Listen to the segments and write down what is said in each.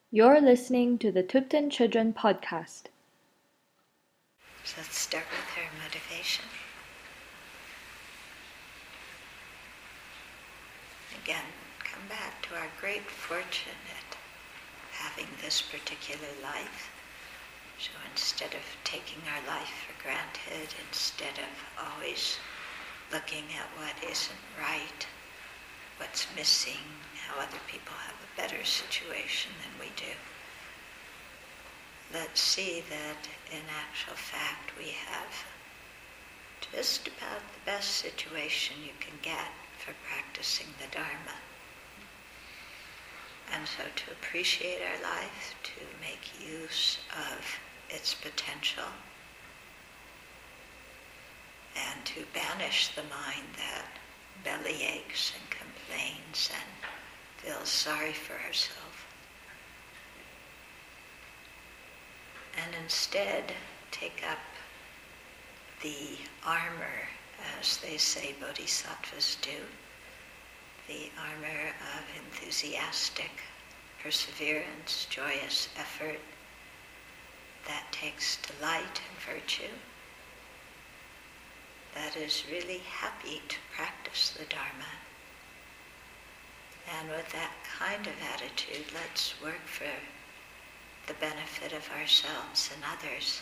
You're listening to the Tupten Children Podcast. So let's start with our motivation. Again, come back to our great fortune at having this particular life. So instead of taking our life for granted, instead of always looking at what isn't right, what's missing, how other people have a better situation than we do, let's see that in actual fact we have just about the best situation you can get for practicing the Dharma. And so to appreciate our life, to make use of its potential, and to banish the mind that belly aches and complains and feels sorry for herself. And instead take up the armor, as they say bodhisattvas do, the armor of enthusiastic perseverance, joyous effort that takes delight in virtue, that is really happy to practice the Dharma. And with that kind of attitude, let's work for the benefit of ourselves and others.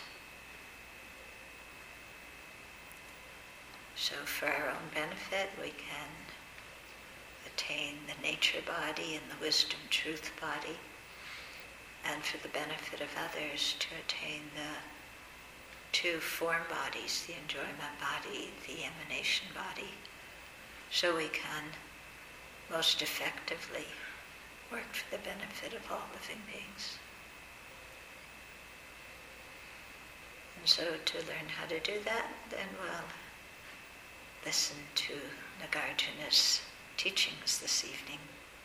So for our own benefit, we can attain the nature body and the wisdom truth body, and for the benefit of others to attain the two form bodies, the enjoyment body, the emanation body, so we can most effectively work for the benefit of all living beings. And so to learn how to do that, then we'll listen to Nagarjuna's teachings this evening.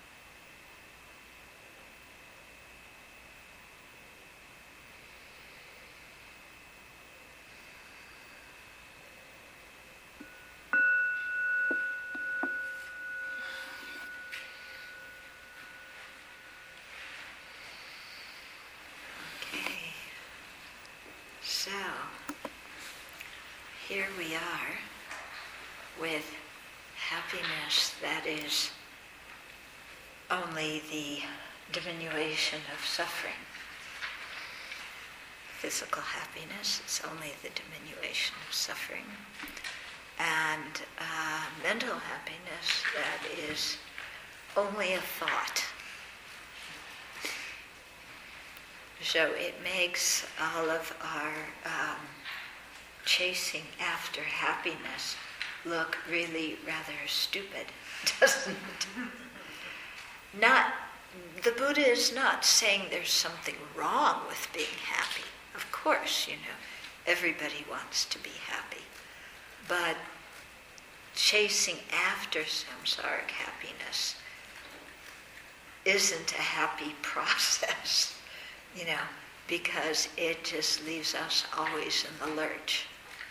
So, here we are with happiness that is only the diminution of suffering. Physical happiness is only the diminution of suffering. And mental happiness that is only a thought. So it makes all of our chasing after happiness look really rather stupid, doesn't it? The Buddha is not saying there's something wrong with being happy. Of course, everybody wants to be happy. But chasing after samsaric happiness isn't a happy process. Because it just leaves us always in the lurch.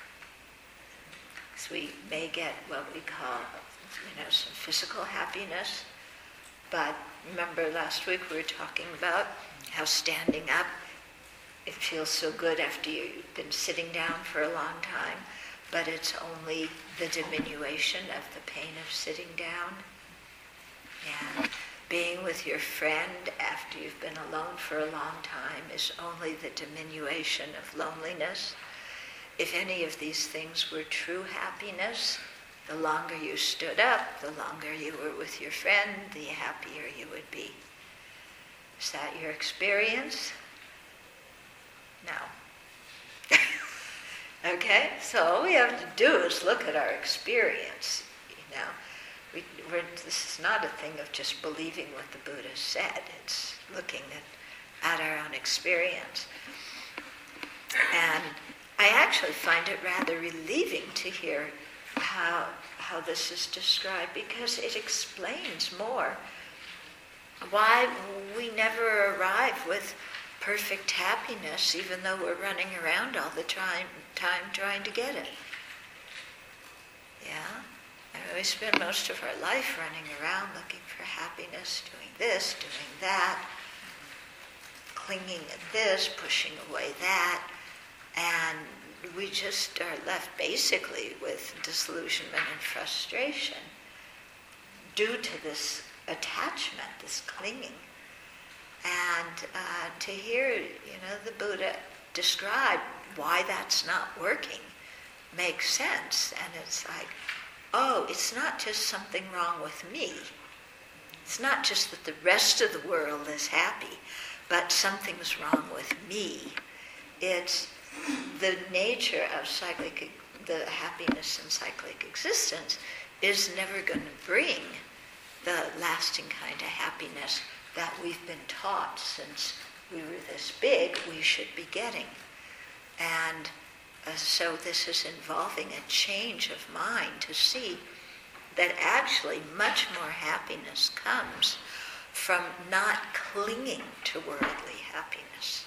So we may get what we call, some physical happiness, but remember last week we were talking about how standing up, it feels so good after you've been sitting down for a long time, but it's only the diminution of the pain of sitting down. And being with your friend after you've been alone for a long time is only the diminution of loneliness. If any of these things were true happiness, the longer you stood up, the longer you were with your friend, the happier you would be. Is that your experience? No. Okay? So all we have to do is look at our experience, This is not a thing of just believing what the Buddha said. It's looking at our own experience. And I actually find it rather relieving to hear how this is described, because it explains more why we never arrive with perfect happiness, even though we're running around all the time trying to get it. Yeah? We spend most of our life running around looking for happiness, doing this, doing that. clinging at this, pushing away that, and we just are left basically with disillusionment and frustration due to this attachment, this clinging. And to hear, the Buddha describe why that's not working makes sense. And it's like, oh, it's not just something wrong with me. It's not just that the rest of the world is happy, but something's wrong with me. It's the nature of the happiness in cyclic existence is never going to bring the lasting kind of happiness that we've been taught since we were this big we should be getting. And so this is involving a change of mind to see that actually much more happiness comes from not clinging to worldly happiness.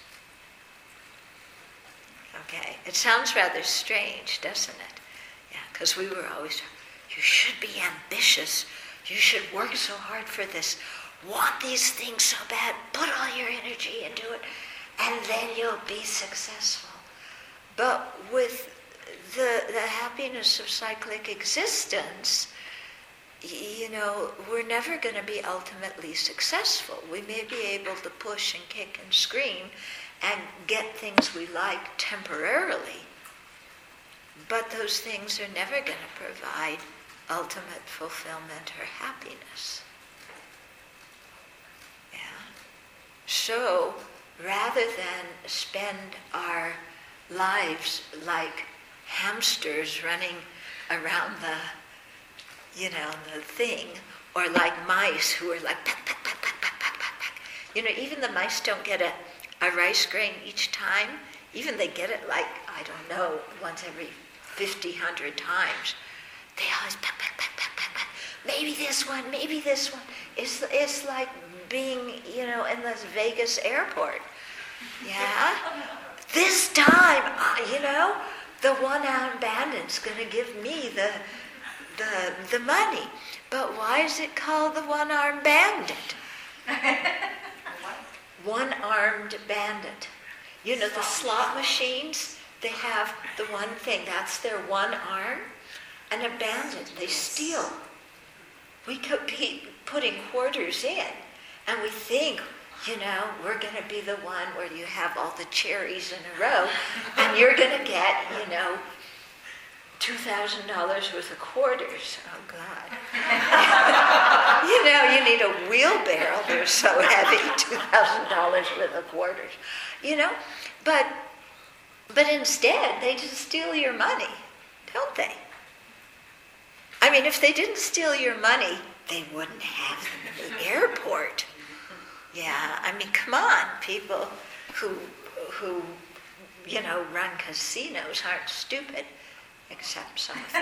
Okay, it sounds rather strange, doesn't it? Yeah, because we were always, you should be ambitious, you should work so hard for this, want these things so bad, put all your energy into it, and then you'll be successful. But with the happiness of cyclic existence, we're never going to be ultimately successful. We may be able to push and kick and scream and get things we like temporarily, but those things are never going to provide ultimate fulfillment or happiness. Yeah. So, rather than spend our lives like hamsters running around the thing, or like mice who are like peck, peck, peck, peck, peck, peck, peck, peck. Even the mice don't get a rice grain each time. Even they get it like, I don't know, once every 50, 100 times. They always peck, peck, peck, peck, peck, peck. Maybe this one, maybe this one. It's like being, in Las Vegas airport. Yeah? This time, the one-armed bandit's going to give me the money. But why is it called the one-armed bandit? One-armed bandit. The slot machines, they have the one thing, that's their one arm. And a bandit, they steal. We could be putting quarters in, and we think, we're going to be the one where you have all the cherries in a row, and you're going to get, $2,000 worth of quarters. Oh, God. You need a wheelbarrow. They're so heavy, $2,000 worth of quarters. But instead, they just steal your money, don't they? I mean, if they didn't steal your money, they wouldn't have them in the airport. Yeah, I mean, come on, people who run casinos aren't stupid. Except some of them.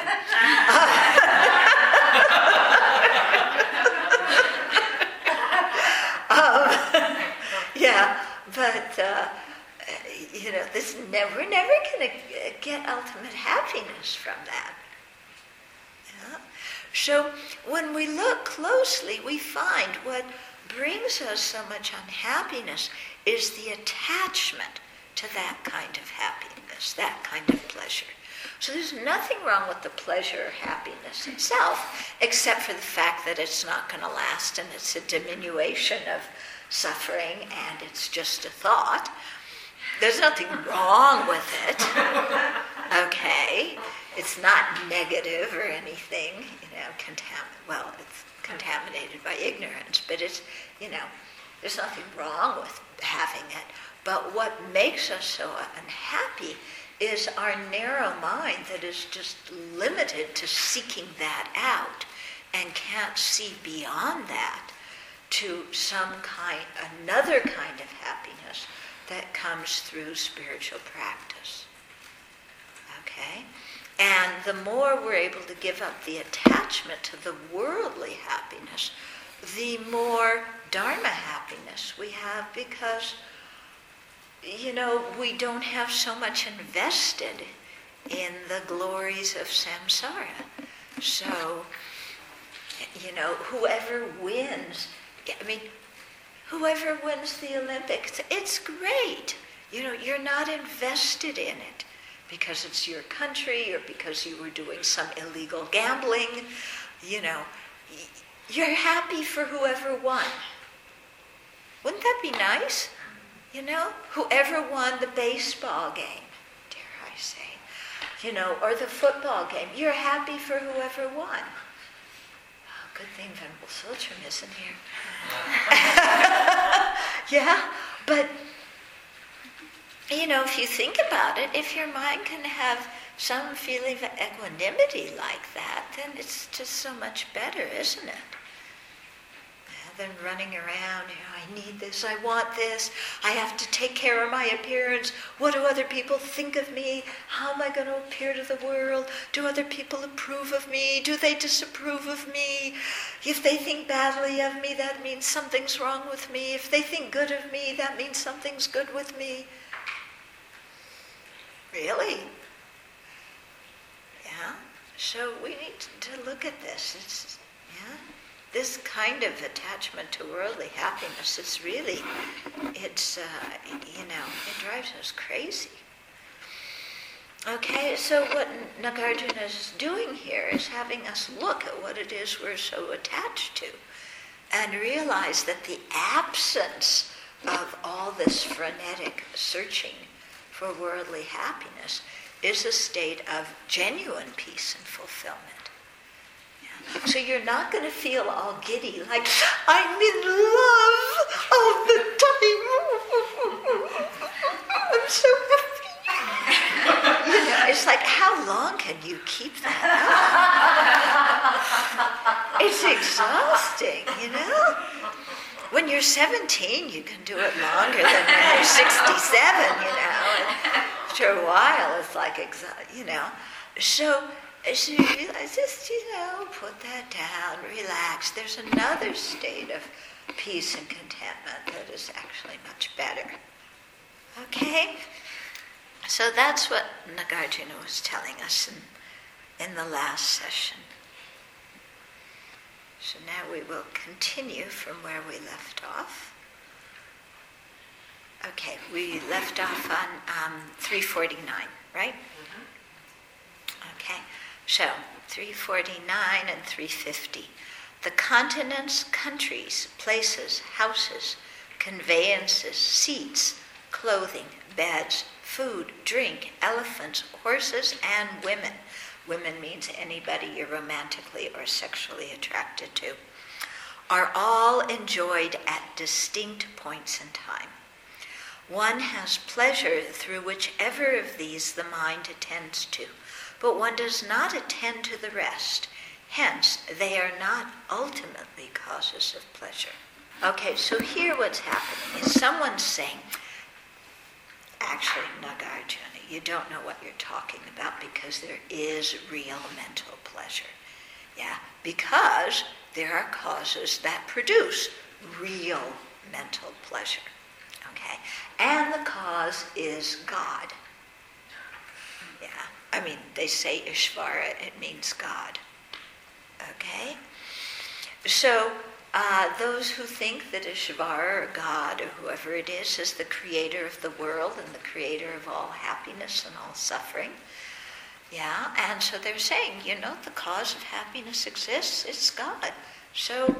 But we're never going to get ultimate happiness from that. Yeah? So when we look closely, we find what brings us so much unhappiness is the attachment to that kind of happiness, that kind of pleasure. So there's nothing wrong with the pleasure or happiness itself, except for the fact that it's not going to last and it's a diminution of suffering and it's just a thought. There's nothing wrong with it, okay? It's not negative or anything, it's contaminated by ignorance, but it's, there's nothing wrong with having it. But what makes us so unhappy is our narrow mind that is just limited to seeking that out and can't see beyond that to another kind of happiness that comes through spiritual practice. Okay? And the more we're able to give up the attachment to the worldly happiness, the more Dharma happiness we have, because we don't have so much invested in the glories of samsara. So, whoever wins, whoever wins the Olympics, it's great. You're not invested in it because it's your country or because you were doing some illegal gambling. You're happy for whoever won. Wouldn't that be nice? Whoever won the baseball game, dare I say, or the football game. You're happy for whoever won. Oh, good thing Venerable Tsultrim isn't here. Yeah, but, if you think about it, if your mind can have some feeling of equanimity like that, then it's just so much better, isn't it? Than running around, I need this, I want this, I have to take care of my appearance, what do other people think of me, how am I going to appear to the world, do other people approve of me, do they disapprove of me, if they think badly of me, that means something's wrong with me, if they think good of me, that means something's good with me. Really? Yeah? So we need to look at this. This kind of attachment to worldly happiness, it drives us crazy. Okay, so what Nagarjuna is doing here is having us look at what it is we're so attached to and realize that the absence of all this frenetic searching for worldly happiness is a state of genuine peace and fulfillment. So you're not going to feel all giddy, like, I'm in love all the time. I'm so happy. It's like, how long can you keep that up? It's exhausting, When you're 17, you can do it longer than when you're 67, And after a while, it's like, So you realize, just, put that down, relax. There's another state of peace and contentment that is actually much better. Okay? So that's what Nagarjuna was telling us in the last session. So now we will continue from where we left off. Okay, we left off on 349, right? Okay. So, 349 and 350. The continents, countries, places, houses, conveyances, seats, clothing, beds, food, drink, elephants, horses, and women. Women means anybody you're romantically or sexually attracted to, are all enjoyed at distinct points in time. One has pleasure through whichever of these the mind attends to, but one does not attend to the rest. Hence, they are not ultimately causes of pleasure. Okay, so here what's happening is someone's saying, actually, Nagarjuna, you don't know what you're talking about because there is real mental pleasure. Yeah, because there are causes that produce real mental pleasure. Okay, and the cause is God. Yeah. I mean, they say Ishvara, it means God. Okay? So, those who think that Ishvara, or God, or whoever it is the creator of the world and the creator of all happiness and all suffering, yeah, and so they're saying, the cause of happiness exists, it's God. So,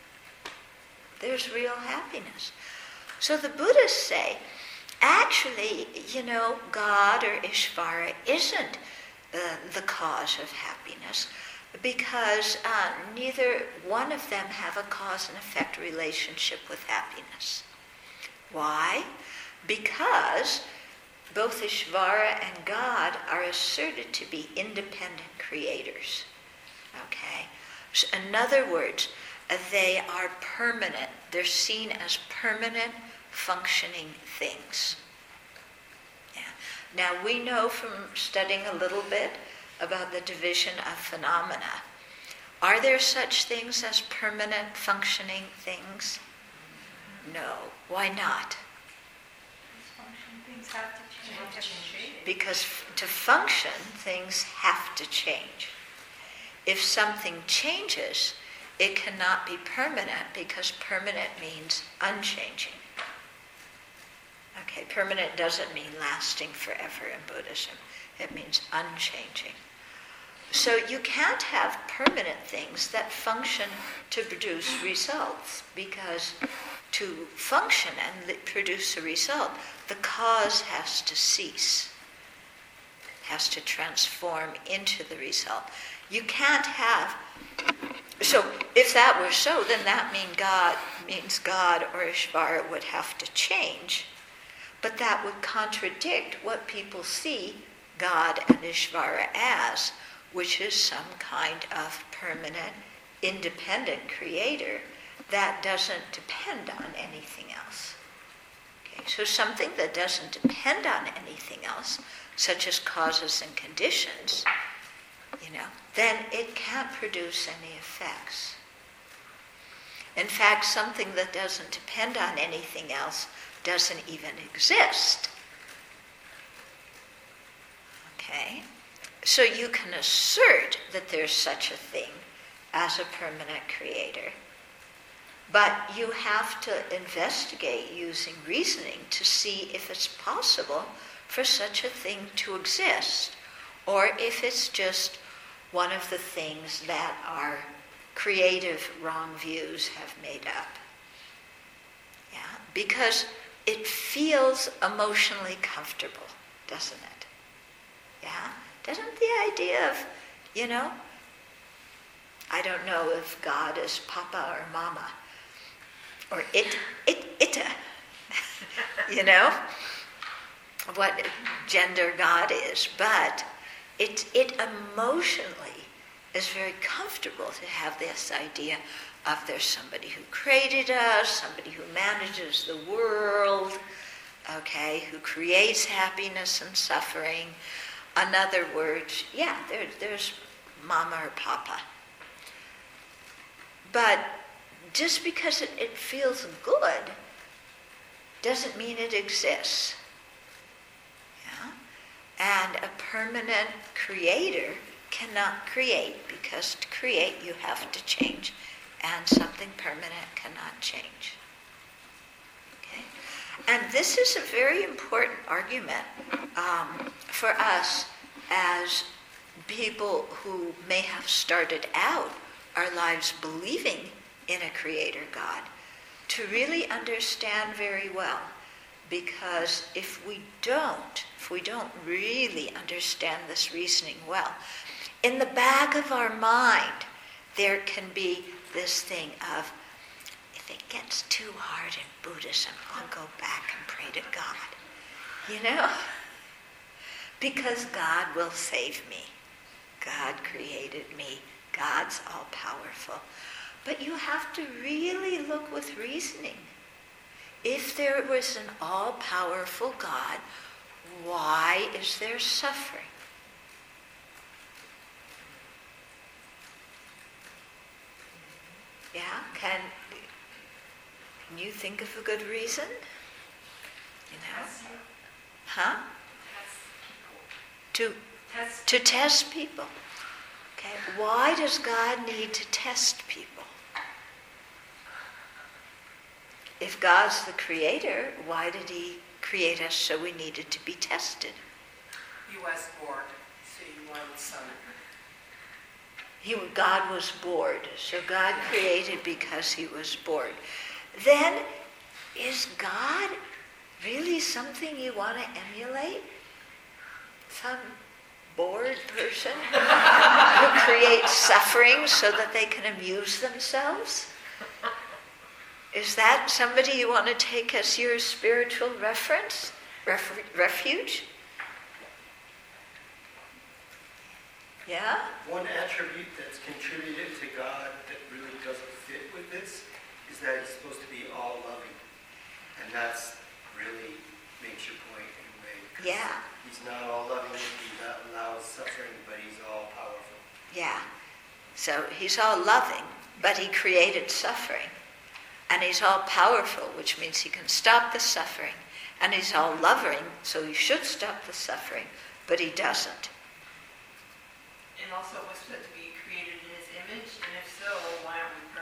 there's real happiness. So the Buddhists say, actually, God or Ishvara isn't the cause of happiness because neither one of them have a cause and effect relationship with happiness. Why? Because both Ishvara and God are asserted to be independent creators. Okay? So in other words, they are permanent. They're seen as permanent, functioning things. Yeah. Now we know from studying a little bit about the division of phenomena. Are there such things as permanent, functioning things? No. Why not? Things have to change. Because to function, things have to change. If something changes, it cannot be permanent because permanent means unchanging. Okay, permanent doesn't mean lasting forever in Buddhism. It means unchanging. So you can't have permanent things that function to produce results, because to function and produce a result, the cause has to cease, has to transform into the result. You can't have, so if that were so, then that means God or Ishvara would have to change. But that would contradict what people see God and Ishvara as, which is some kind of permanent, independent creator that doesn't depend on anything else. Okay, so something that doesn't depend on anything else, such as causes and conditions, then it can't produce any effects. In fact, something that doesn't depend on anything else doesn't even exist. Okay? So you can assert that there's such a thing as a permanent creator, but you have to investigate using reasoning to see if it's possible for such a thing to exist, or if it's just one of the things that our creative wrong views have made up. Yeah? Because it feels emotionally comfortable, doesn't it? Yeah? Doesn't the idea of, I don't know if God is Papa or Mama, or Ita, what gender God is, but it emotionally is very comfortable to have this idea of there's somebody who created us, somebody who manages the world, okay, who creates happiness and suffering. In other words, there's Mama or Papa. But just because it feels good doesn't mean it exists. Yeah? And a permanent creator cannot create, because to create you have to change, and something permanent cannot change. Okay? And this is a very important argument for us as people who may have started out our lives believing in a creator God, to really understand very well. Because if we don't really understand this reasoning well, in the back of our mind, there can be this thing of, if it gets too hard in Buddhism, I'll go back and pray to God. Because God will save me. God created me. God's all-powerful. But you have to really look with reasoning. If there was an all-powerful God, why is there suffering? Yeah? Can you think of a good reason? Huh? To test people. Okay, why does God need to test people? If God's the creator, why did he create us so we needed to be tested? He was bored, so you wanted some. God was bored, so God created because he was bored. Then, is God really something you want to emulate? Some bored person who creates suffering so that they can amuse themselves? Is that somebody you want to take as your spiritual reference, refuge? Yeah? One attribute that's contributed to God that really doesn't fit with this is that he's supposed to be all-loving. And that's really makes your point in a way. Yeah. He's not all-loving, he allows suffering, but he's all-powerful. Yeah. So he's all-loving, but he created suffering. And he's all-powerful, which means he can stop the suffering. And he's all-loving, so he should stop the suffering, but he doesn't. And also was said to be created in his image, and if so, why aren't we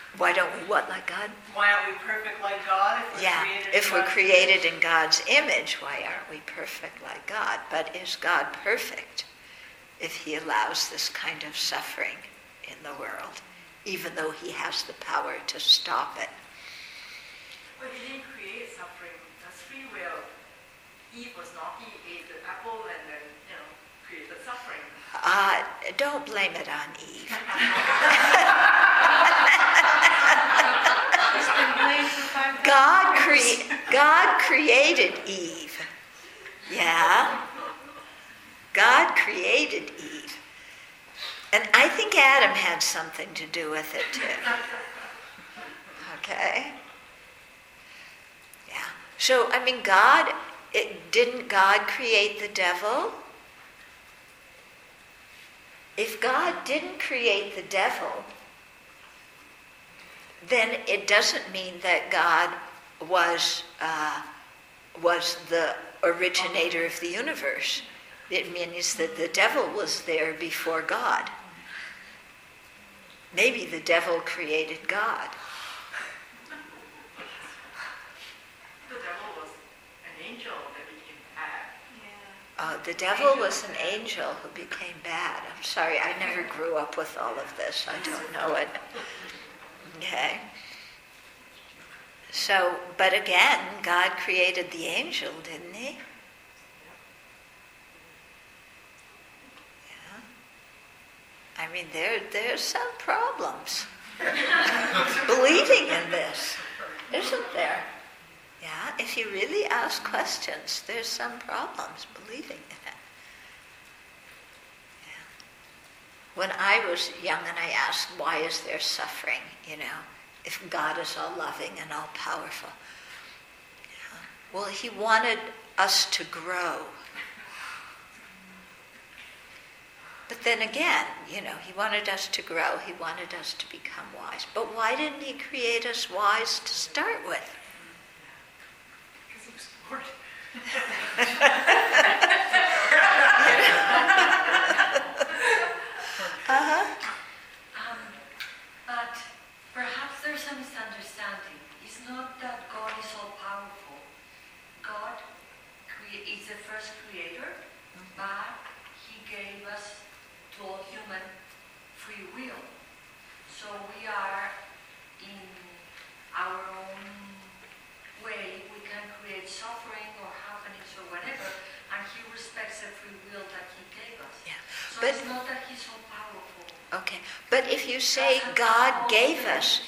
Why don't we what like God? Why aren't we perfect like God if we're Yeah, created if in we're God's created image? in God's image, why aren't we perfect like God? But is God perfect if he allows this kind of suffering in the world, even though he has the power to stop it? Well, he didn't create suffering. That's free will. Eve was naughty, ate the apple, and then, created suffering. Don't blame it on Eve. It's been blamed for 5,000 God created Eve. Yeah? God created Eve. And I think Adam had something to do with it too. Okay? Yeah. So, didn't God create the devil? If God didn't create the devil, then it doesn't mean that God was the originator of the universe. It means that the devil was there before God. Maybe the devil created God. The devil was an angel that became bad. The devil was an angel who became bad. I'm sorry, I never grew up with all of this. I don't know it. Okay. So, but again, God created the angel, didn't he? Yeah. I mean, there's some problems believing in this, isn't there? Yeah, if you really ask questions, there's some problems believing in it. Yeah. When I was young and I asked, why is there suffering, if God is all loving and all powerful? Yeah. Well, he wanted us to grow. But then again, he wanted us to grow. He wanted us to become wise. But why didn't he create us wise to start with? Because he was bored. But perhaps there's a misunderstanding. It's not that God is all powerful. God is the first creator, but he gave us to all human free will. So we are in our own way, we can create suffering or happenings or whatever, and he respects the free will that he gave us. Yeah. So But it's not that he's all powerful. okay, but if you say God gave us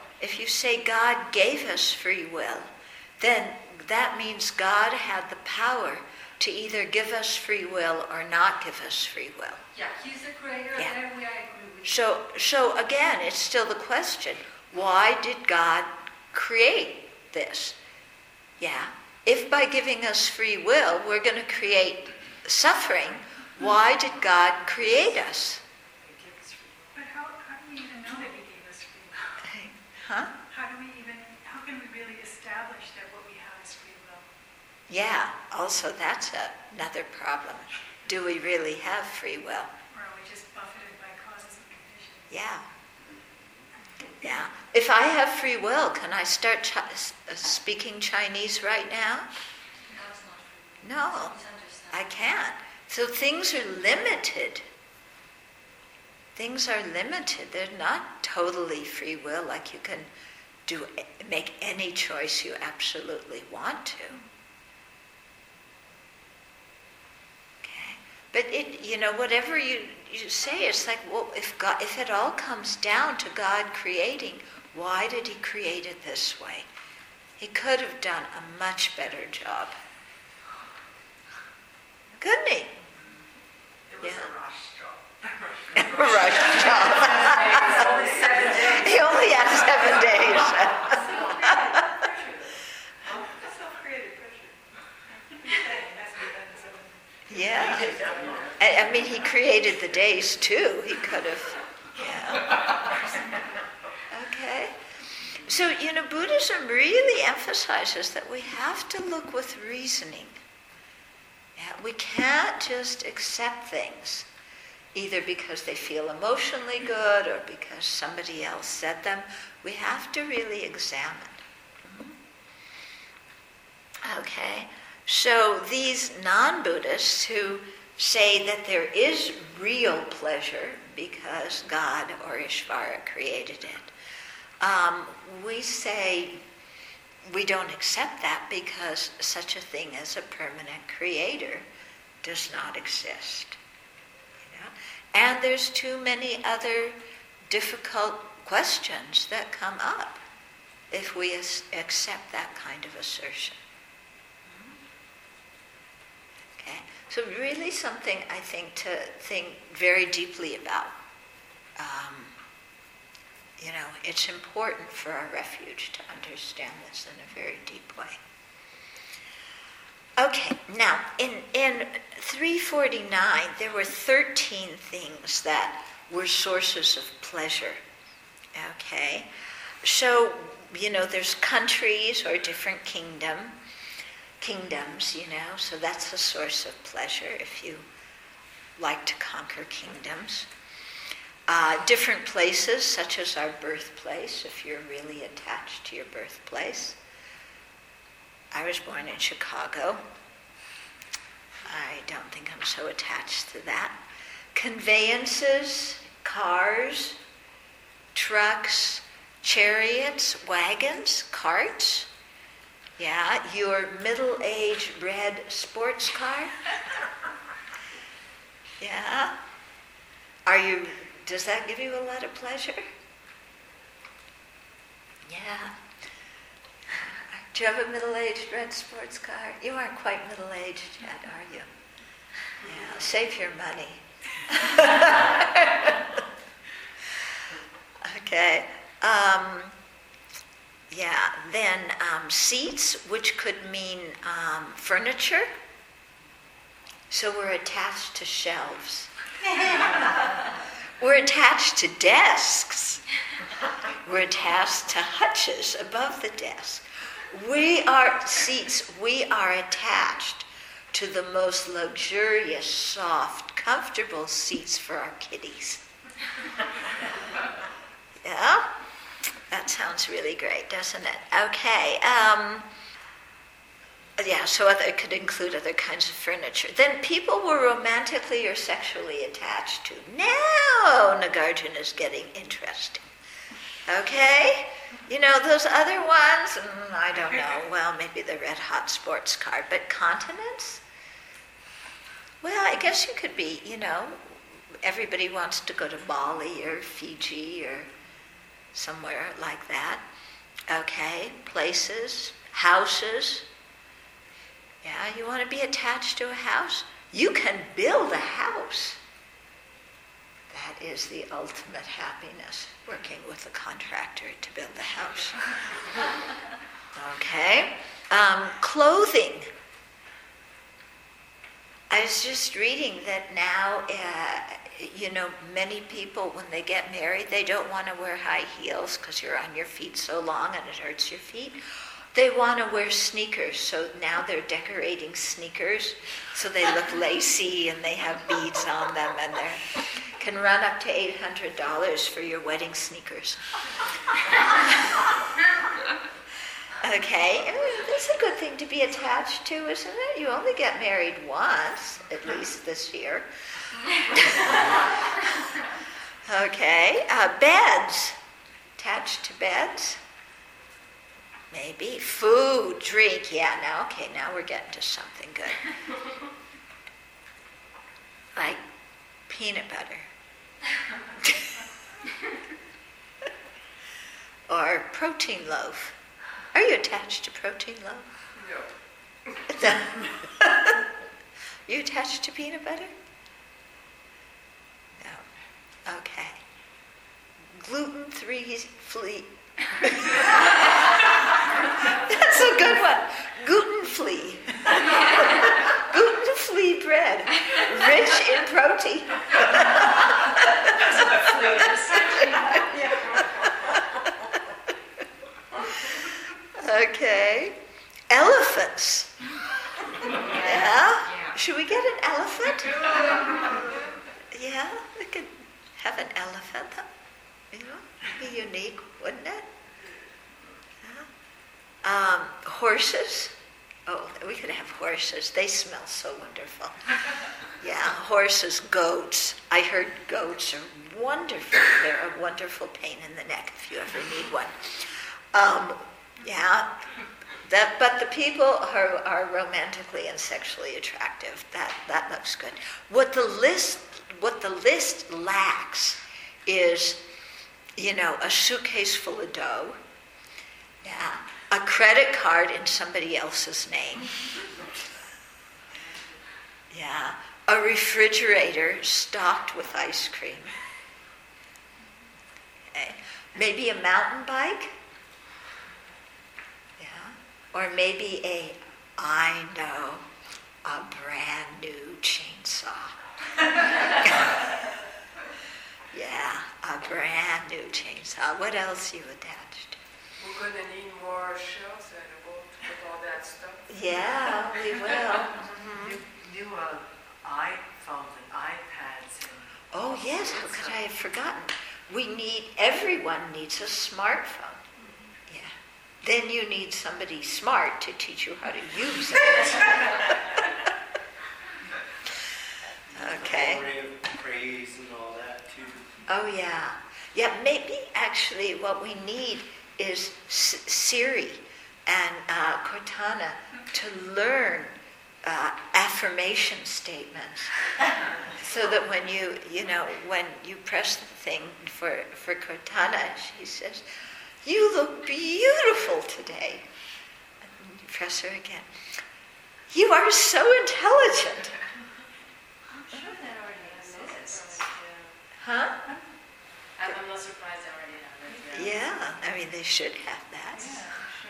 free will, then that means God had the power to either give us free will or not give us free will. Yeah, he's the creator, Yeah. and there we agree with you. So again, it's still the question, why did God create this? Yeah, if by giving us free will we're going to create suffering, why did God create us? But how do we even know that he gave us free will? Huh? How can we really establish that what we have is free will? Yeah, also that's another problem. Do we really have free will? Or are we just buffeted by causes and conditions? Yeah. Yeah. If I have free will, can I start speaking Chinese right now? That's not free. No, It's misunderstanding. I can't. So things are limited. Things are limited. They're not totally free will, like you can make any choice you absolutely want to. Okay, but whatever you say, it's like, well, if it all comes down to God creating, why did he create it this way? He could have done a much better job. Couldn't he? It was Yeah. a rush job. Rush job. Only 7 days. He only had 7 days. Self-created pressure. Yeah. I mean, he created the days too. He could have. Yeah. Okay. So, Buddhism really emphasizes that we have to look with reasoning. Yeah, we can't just accept things. either because they feel emotionally good or because somebody else said them. We have to really examine. Okay, so these non-Buddhists who say that there is real pleasure because God or Ishvara created it, we say we don't accept that because such a thing as a permanent creator does not exist. You know? And there's too many other difficult questions that come up if we accept that kind of assertion. Okay? So really something, I think, to think very deeply about. It's important for our refuge to understand this in a very deep way. Okay, now, in 349, there were 13 things that were sources of pleasure. Okay? So, there's countries or different kingdoms, so that's a source of pleasure if you like to conquer kingdoms. Different places, such as our birthplace, if you're really attached to your birthplace. I was born in Chicago. I don't think I'm so attached to that. Conveyances, cars, trucks, chariots, wagons, carts. Yeah, your middle-aged red sports car. Yeah. Does that give you a lot of pleasure? Yeah. Do you have a middle-aged red sports car? You aren't quite middle-aged yet, are you? Yeah, save your money. Okay. Then seats, which could mean furniture. So we're attached to shelves. We're attached to desks. We're attached to hutches above the desk. We are attached to the most luxurious, soft, comfortable seats for our kitties. Yeah? That sounds really great, doesn't it? Okay. So it could include other kinds of furniture. Then people were romantically or sexually attached to. Now Nagarjuna is getting interesting. Okay? Those other ones, I don't know. Well, maybe the red hot sports car. But continents? Well, I guess you could be, everybody wants to go to Bali or Fiji or somewhere like that. Okay? Places, houses. Yeah, you want to be attached to a house? You can build a house. That is the ultimate happiness, working with a contractor to build the house. Okay. Clothing. I was just reading that now, many people, when they get married, they don't want to wear high heels because you're on your feet so long and it hurts your feet. They want to wear sneakers, so now they're decorating sneakers so they look lacy and they have beads on them, and they can run up to $800 for your wedding sneakers. Okay, that's a good thing to be attached to, isn't it? You only get married once, at least this year. Okay, beds. Attached to beds. Maybe. Food, drink. Yeah, now we're getting to something good. Like peanut butter. Or protein loaf. Are you attached to protein loaf? No. You attached to peanut butter? No. Okay. Gluten-free. That's a good one. Gluten-free. Gluten-free bread, rich in protein. Okay. Elephants. Yeah? Should we get an elephant? Yeah, we could have an elephant. You know, it'd be unique, wouldn't it? Yeah. Horses. Oh, we could have horses. They smell so wonderful. Yeah, horses, goats. I heard goats are wonderful. They're a wonderful pain in the neck if you ever need one. Yeah, but the people who are romantically and sexually attractive, that looks good. What the list lacks is, a suitcase full of dough. Yeah. A credit card in somebody else's name. Yeah. A refrigerator stocked with ice cream. Okay. Maybe a mountain bike. Yeah. Or maybe a brand new chainsaw. Yeah, a brand new chainsaw. What else you attached? We're going to need more shelves at the boat to put all that stuff. Yeah, we will. New iPhones and iPads. And Oh yes, how could I have forgotten? Everyone needs a smartphone. Yeah. Then you need somebody smart to teach you how to use it. Okay. Praise and all that too. Oh yeah. Yeah, maybe actually what we need is Siri and Cortana to learn affirmation statements, so that when you press the thing for Cortana, she says, "You look beautiful today." And you press her again. "You are so intelligent." I'm sure that already exists. Huh? I'm not surprised they already have it. Yeah, I mean they should have that. Yeah, sure.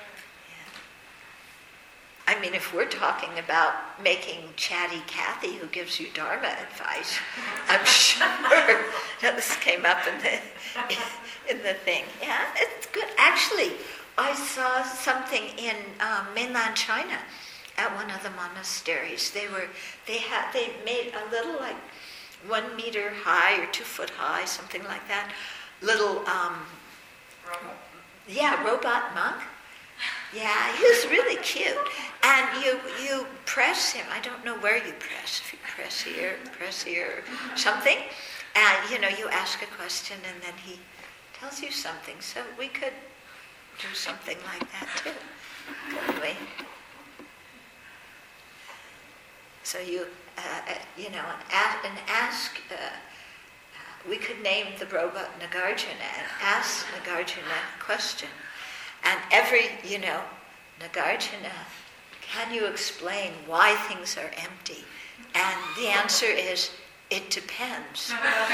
I mean, if we're talking about making chatty Cathy who gives you Dharma advice, I'm sure this came up in the thing. Yeah, it's good. Actually, I saw something in mainland China at one of the monasteries. They made a little 1 meter high or 2 foot high, something like that, little robot monk. Yeah, he was really cute. And you press him. I don't know where you press. If you press here, something. And, you ask a question and then he tells you something. So we could do something like that too, couldn't we? So we could name the robot Nagarjuna and ask Nagarjuna a question. And Nagarjuna, can you explain why things are empty? And the answer is, it depends.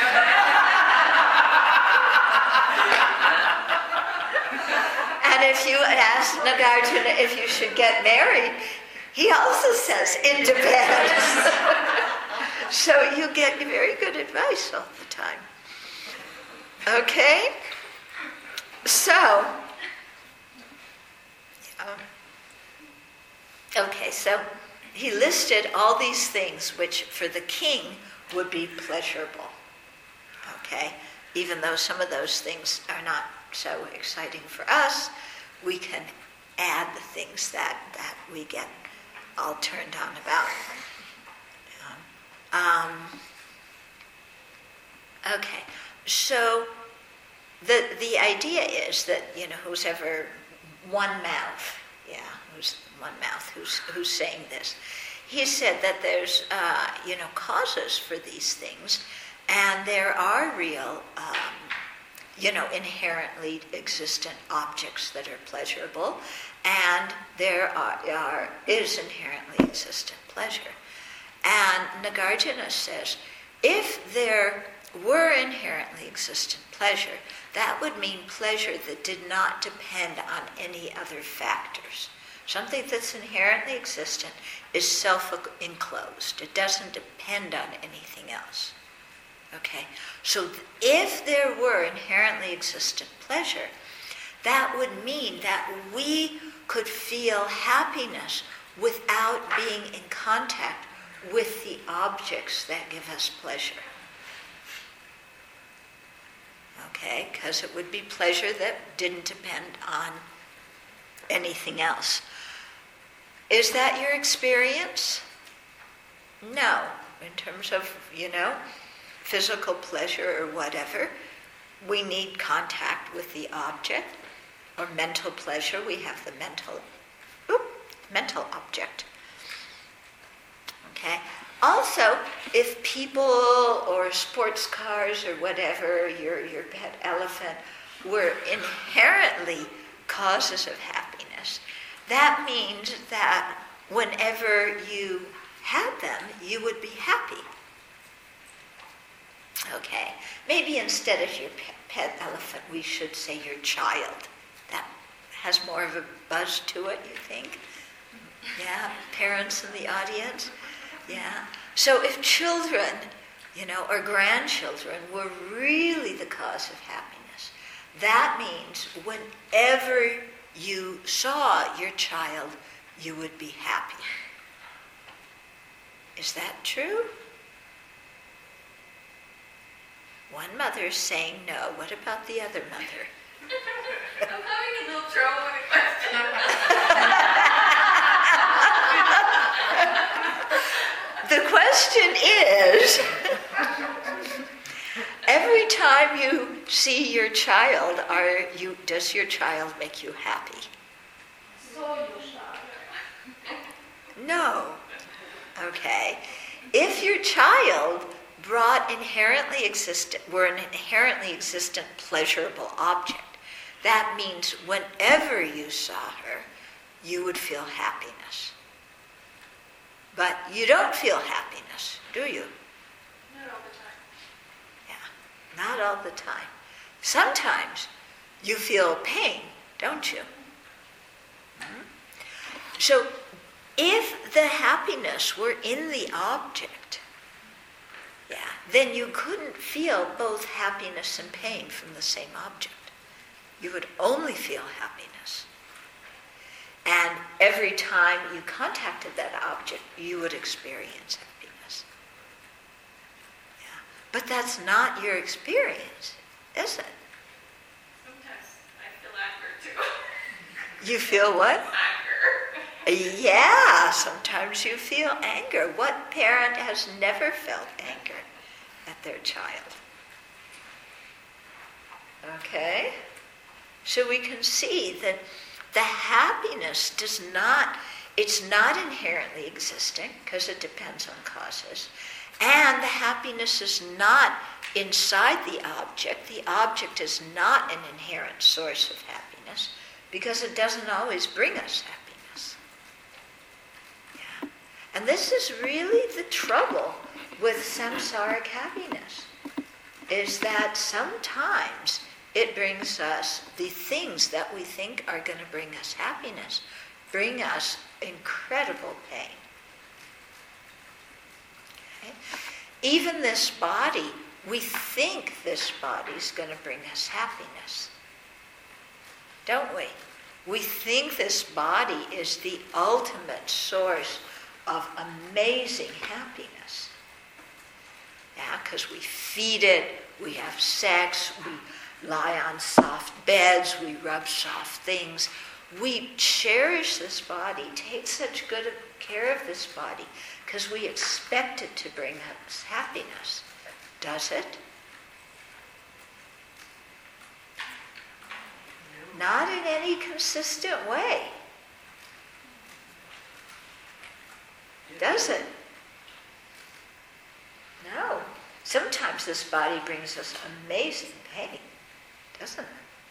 And if you ask Nagarjuna if you should get married, he also says, it depends. So you get very good advice all the time. Okay? So, so he listed all these things which for the king would be pleasurable. Okay? Even though some of those things are not so exciting for us, we can add the things that we get all turned on about. Okay, so the idea is that who's ever one mouth, who's saying this, he said that there's causes for these things, and there are real inherently existent objects that are pleasurable, and there is inherently existent pleasure. And Nagarjuna says, if there were inherently existent pleasure, that would mean pleasure that did not depend on any other factors. Something that's inherently existent is self-enclosed. It doesn't depend on anything else. Okay? So if there were inherently existent pleasure, that would mean that we could feel happiness without being in contact with the objects that give us pleasure. Okay, because it would be pleasure that didn't depend on anything else. Is that your experience? No. In terms of, physical pleasure or whatever, we need contact with the object. Or mental pleasure, we have the mental object. Okay? Also, if people or sports cars or whatever, your pet elephant, were inherently causes of happiness, that means that whenever you had them, you would be happy. Okay, maybe instead of your pet elephant, we should say your child. That has more of a buzz to it, you think? Yeah, parents in the audience? Yeah. So if children, or grandchildren were really the cause of happiness, that means whenever you saw your child, you would be happy. Is that true? One mother is saying no. What about the other mother? I'm having a little trouble with the question. The question is, every time you see your child, does your child make you happy? No. Okay. If your child were an inherently existent pleasurable object, that means whenever you saw her, you would feel happiness. But you don't feel happiness, do you? Not all the time. Yeah, not all the time. Sometimes you feel pain, don't you? Mm-hmm. So if the happiness were in the object, then you couldn't feel both happiness and pain from the same object. You would only feel happiness. And every time you contacted that object, you would experience happiness. Yeah. But that's not your experience, is it? Sometimes I feel anger too. You feel what? Anger. Yeah, sometimes you feel anger. What parent has never felt anger at their child? Okay? So we can see that the happiness it's not inherently existing because it depends on causes. And the happiness is not inside the object. The object is not an inherent source of happiness because it doesn't always bring us happiness. Yeah. And this is really the trouble with samsaric happiness, is that sometimes it brings us the things that we think are going to bring us happiness, bring us incredible pain. Okay? Even this body, we think this body's going to bring us happiness, don't we? We think this body is the ultimate source of amazing happiness. Yeah, because we feed it, we have sex, we lie on soft beds, we rub soft things. We cherish this body, take such good care of this body, because we expect it to bring us happiness. Does it? Not in any consistent way. Does it? No. Sometimes this body brings us amazing pain, doesn't it?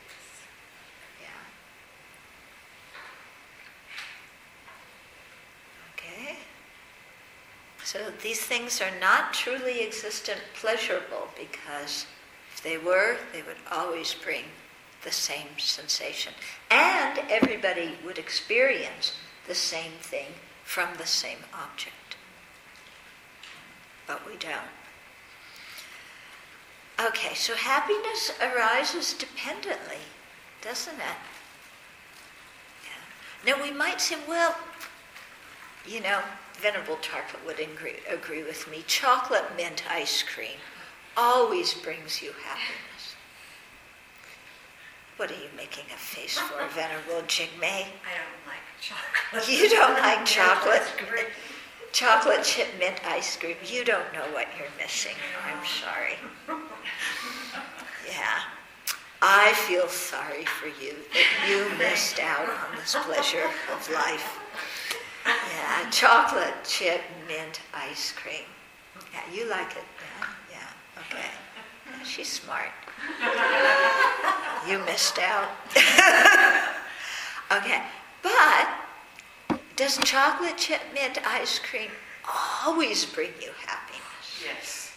Yeah. Okay. So these things are not truly existent pleasurable, because if they were, they would always bring the same sensation. And everybody would experience the same thing from the same object. But we don't. Okay, so happiness arises dependently, doesn't it? Yeah. Now we might say, well, Venerable Tartlet would agree with me. Chocolate mint ice cream always brings you happiness. What are you making a face for, Venerable Jigme? I don't like chocolate. You don't like chocolate? It's great. Chocolate chip mint ice cream. You don't know what you're missing. I'm sorry. Yeah. I feel sorry for you that you missed out on this pleasure of life. Yeah, chocolate chip mint ice cream. Yeah, you like it. Yeah, okay. Yeah, she's smart. You missed out. Okay, but does chocolate chip mint ice cream always bring you happiness? Yes.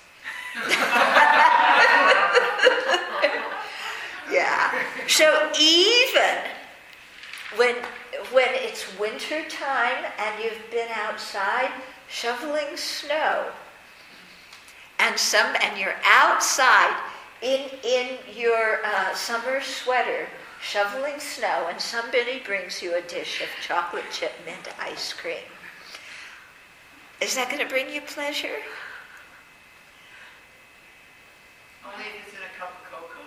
Yeah. So even when it's winter time and you've been outside shoveling snow, and you're outside in your summer sweater shoveling snow, and somebody brings you a dish of chocolate chip mint ice cream, is that going to bring you pleasure? Only if it's in a cup of cocoa.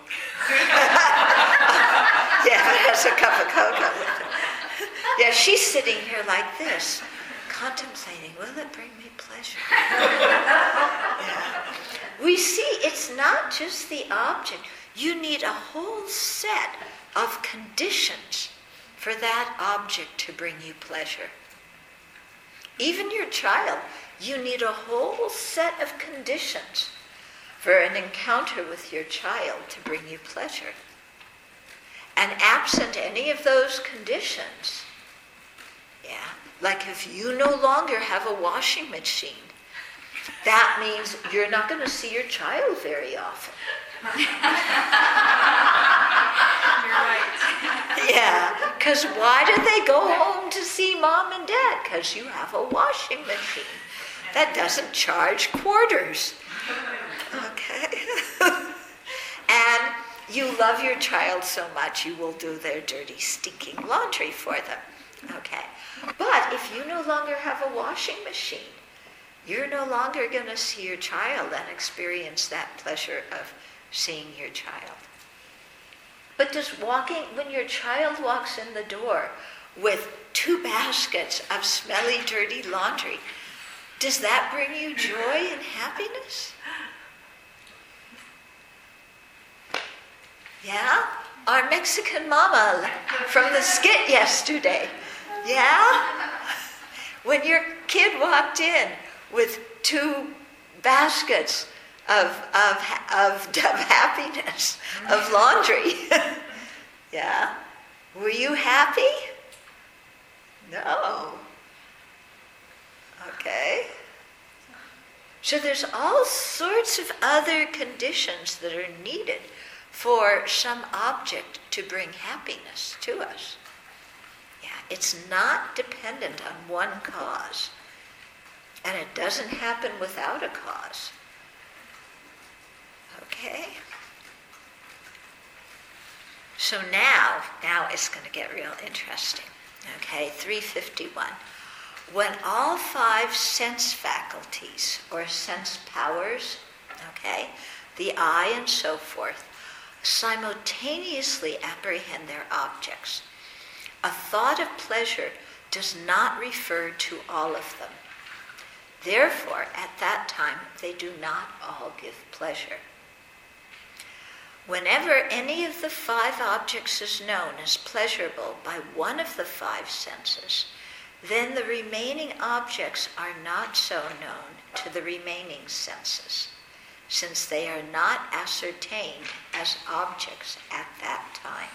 Yeah, it has a cup of cocoa with it. Yeah, she's sitting here like this, contemplating, will it bring me pleasure? Yeah. We see it's not just the object. You need a whole set of conditions for that object to bring you pleasure. Even your child, you need a whole set of conditions for an encounter with your child to bring you pleasure. And absent any of those conditions, yeah, like if you no longer have a washing machine, that means you're not going to see your child very often. You're right. Yeah, because why do they go home to see mom and dad? Because you have a washing machine that doesn't charge quarters. Okay? And you love your child so much you will do their dirty, stinking laundry for them. Okay? But if you no longer have a washing machine, you're no longer going to see your child and experience that pleasure of seeing your child. But when your child walks in the door with 2 baskets of smelly, dirty laundry, does that bring you joy and happiness? Yeah? Our Mexican mama from the skit yesterday. Yeah? When your kid walked in with 2 baskets of happiness, of laundry. Yeah? Were you happy? No. Okay. So there's all sorts of other conditions that are needed for some object to bring happiness to us. Yeah, it's not dependent on one cause. And it doesn't happen without a cause. Okay? So now it's going to get real interesting. Okay, 351. When all 5 sense faculties, or sense powers, okay, the eye and so forth, simultaneously apprehend their objects, a thought of pleasure does not refer to all of them. Therefore, at that time, they do not all give pleasure. Whenever any of the 5 objects is known as pleasurable by one of the 5 senses, then the remaining objects are not so known to the remaining senses, since they are not ascertained as objects at that time.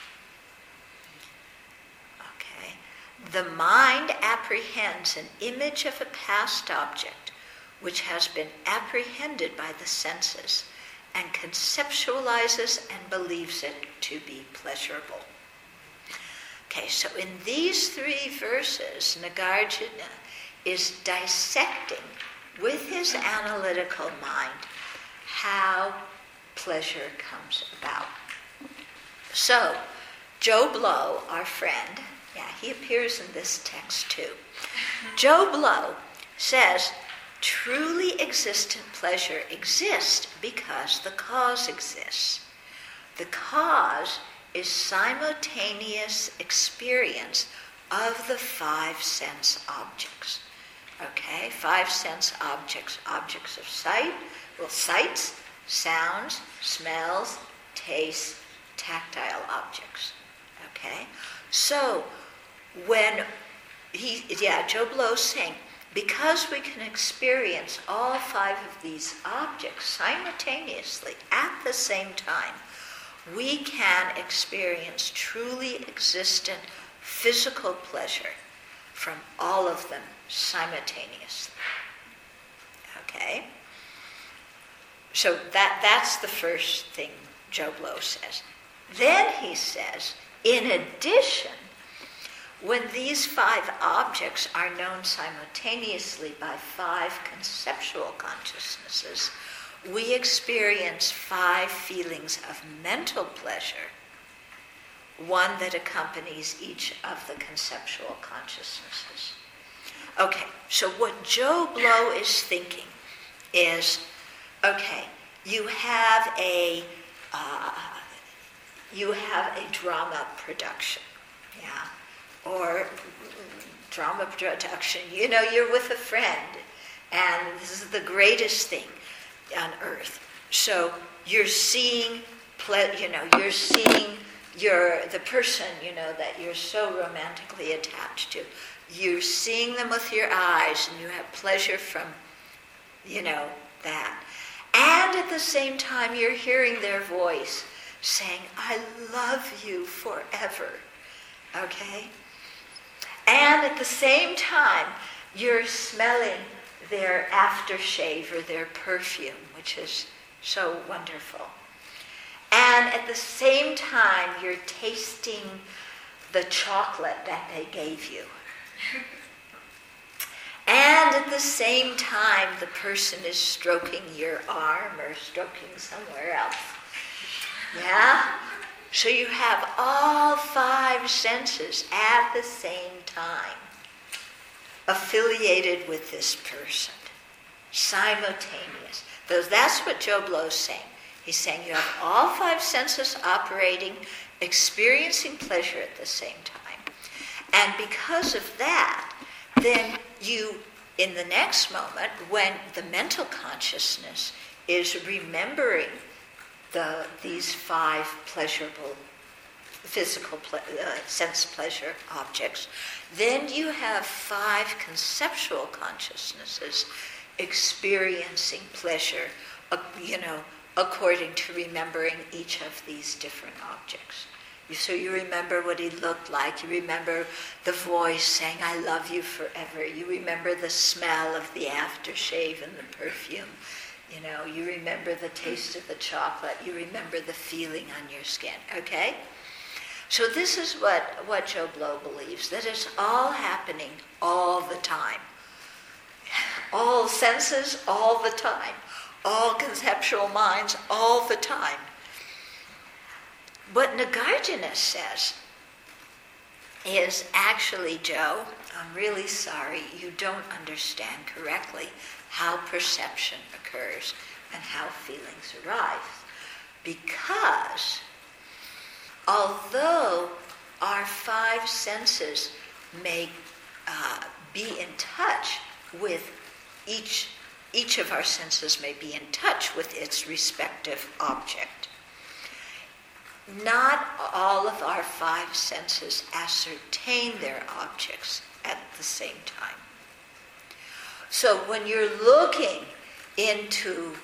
Okay. The mind apprehends an image of a past object which has been apprehended by the senses and conceptualizes and believes it to be pleasurable. Okay, so in these 3 verses, Nagarjuna is dissecting with his analytical mind how pleasure comes about. So, Joe Blow, our friend, he appears in this text too. Joe Blow says, truly existent pleasure exists because the cause exists. The cause is simultaneous experience of the 5 sense objects. Okay, 5 sense objects, objects of sight, well, sights, sounds, smells, tastes, tactile objects. Okay, so when Joe Blow's saying, because we can experience all 5 of these objects simultaneously at the same time, we can experience truly existent physical pleasure from all of them simultaneously. Okay? So that's the first thing Joe Blow says. Then he says, in addition, when these 5 objects are known simultaneously by 5 conceptual consciousnesses, we experience 5 feelings of mental pleasure, one that accompanies each of the conceptual consciousnesses. Okay, so what Joe Blow is thinking is, okay, you have a drama production, yeah, or drama production. You know, you're with a friend, and this is the greatest thing on earth. So you're seeing, you're seeing the person, that you're so romantically attached to. You're seeing them with your eyes, and you have pleasure from, that. And at the same time, you're hearing their voice saying, "I love you forever." Okay? And at the same time, you're smelling their aftershave or their perfume, which is so wonderful. And at the same time, you're tasting the chocolate that they gave you. And at the same time, the person is stroking your arm or stroking somewhere else. Yeah? So you have all 5 senses at the same time affiliated with this person, simultaneous. That's what Joe Blow's saying. He's saying you have all 5 senses operating, experiencing pleasure at the same time. And because of that, then you, in the next moment, when the mental consciousness is remembering these 5 pleasurable physical sense pleasure objects, then you have 5 conceptual consciousnesses experiencing pleasure, according to remembering each of these different objects. So you remember what he looked like. You remember the voice saying, "I love you forever." You remember the smell of the aftershave and the perfume. You remember the taste of the chocolate. You remember the feeling on your skin. Okay? So this is what Joe Blow believes, that it's all happening all the time. All senses, all the time. All conceptual minds, all the time. What Nagarjuna says is, actually, Joe, I'm really sorry, you don't understand correctly how perception occurs and how feelings arise. Because although our 5 senses may be in touch with each of our senses may be in touch with its respective object, not all of our 5 senses ascertain their objects at the same time. So when you're looking into,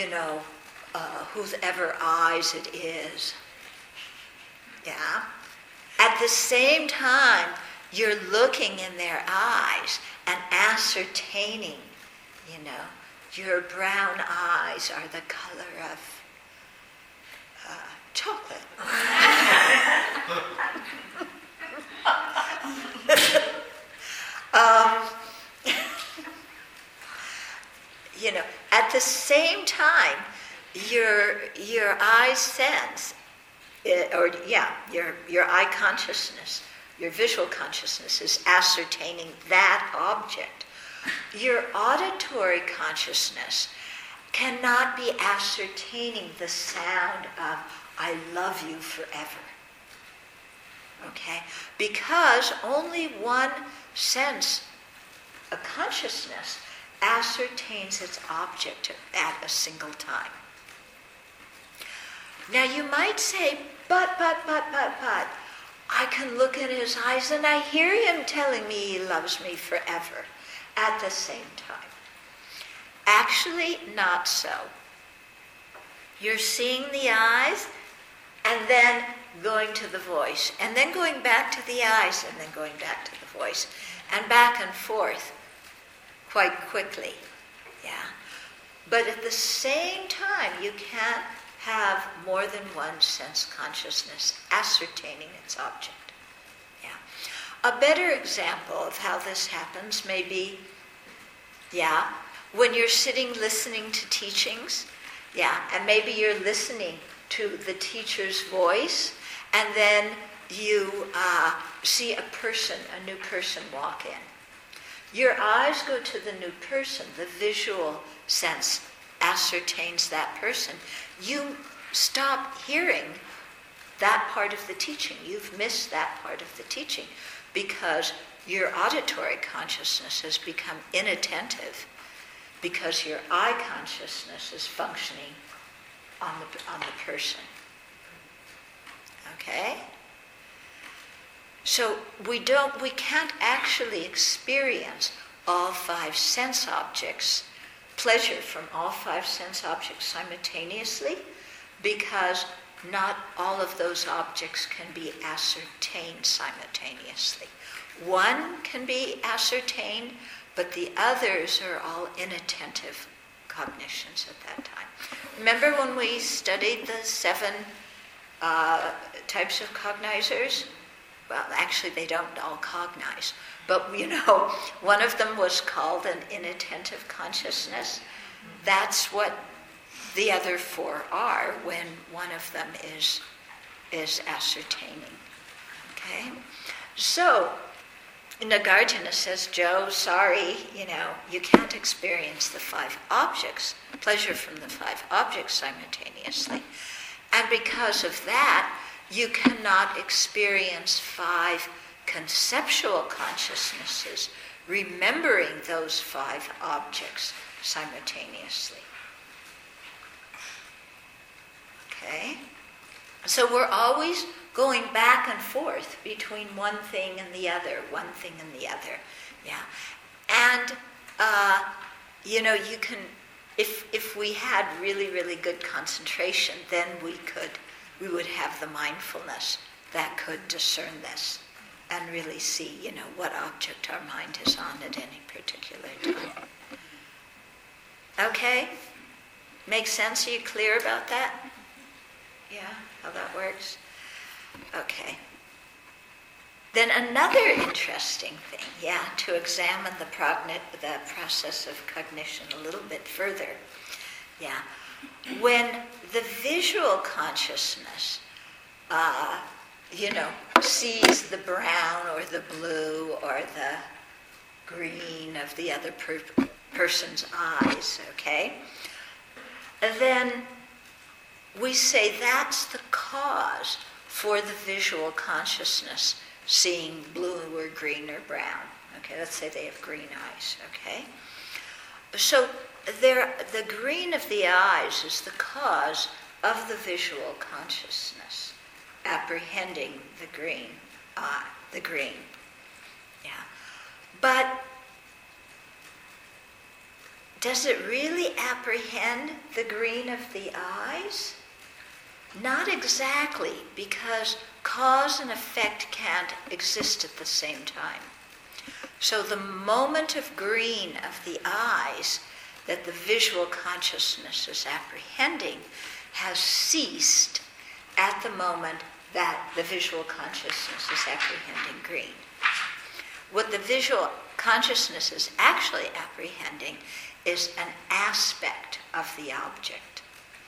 whoever eyes it is, yeah, at the same time, you're looking in their eyes and ascertaining, your brown eyes are the color of chocolate. At the same time, your eye sense, your eye consciousness, your visual consciousness is ascertaining that object. Your auditory consciousness cannot be ascertaining the sound of "I love you forever." Okay? Because only one sense, a consciousness, ascertains its object at a single time. Now you might say, but, I can look in his eyes and I hear him telling me he loves me forever at the same time. Actually, not so. You're seeing the eyes and then going to the voice, and then going back to the eyes and then going back to the voice, and back and forth quite quickly. Yeah. But at the same time, you can't have more than one sense consciousness ascertaining its object. Yeah. A better example of how this happens may be, when you're sitting listening to teachings, and maybe you're listening to the teacher's voice, and then you see a new person walk in. Your eyes go to the new person, the visual sense ascertains that person. You stop hearing that part of the teaching. You've missed that part of the teaching because your auditory consciousness has become inattentive because your eye consciousness is functioning on the person. Okay? So we can't actually experience all five sense objects, pleasure from all five sense objects simultaneously, because not all of those objects can be ascertained simultaneously. One can be ascertained, but the others are all inattentive cognitions at that time. Remember when we studied the 7 types of cognizers? Well, actually they don't all cognize, but one of them was called an inattentive consciousness. That's what the other 4 are when one of them is ascertaining. Okay? So, Nagarjuna says, Joe, sorry, you can't experience the 5 objects, pleasure from the 5 objects simultaneously. And because of that, you cannot experience 5 conceptual consciousnesses, remembering those 5 objects simultaneously. Okay? So we're always going back and forth between one thing and the other, one thing and the other. Yeah. And, you can, if we had really, really good concentration, then we would have the mindfulness that could discern this and really see, what object our mind is on at any particular time. Okay? Makes sense? Are you clear about that? Yeah? How that works? Okay. Then another interesting thing, to examine the process of cognition a little bit further. Yeah. When the visual consciousness, sees the brown or the blue or the green of the other person's eyes, okay, then we say that's the cause for the visual consciousness seeing blue or green or brown. Okay, let's say they have green eyes, okay? So the green of the eyes is the cause of the visual consciousness, apprehending the green. Yeah. But does it really apprehend the green of the eyes? Not exactly, because cause and effect can't exist at the same time. So the moment of green of the eyes that the visual consciousness is apprehending has ceased at the moment that the visual consciousness is apprehending green. What the visual consciousness is actually apprehending is an aspect of the object.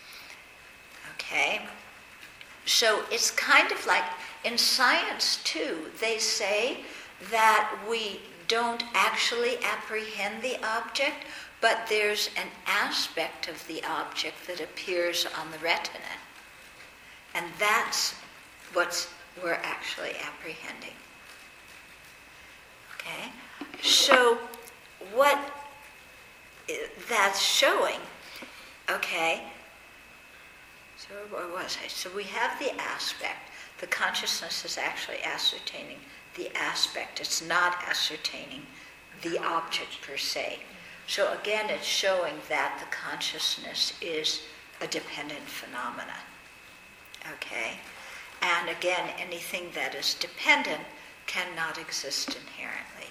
Okay? So it's kind of like, in science too, they say that we don't actually apprehend the object, but there's an aspect of the object that appears on the retina. And that's what's we're actually apprehending. Okay? So what that's showing, okay, so where was I? So we have the aspect. The consciousness is actually ascertaining the aspect. It's not ascertaining the object per se. So again, it's showing that the consciousness is a dependent phenomena. Okay? And again, anything that is dependent cannot exist inherently.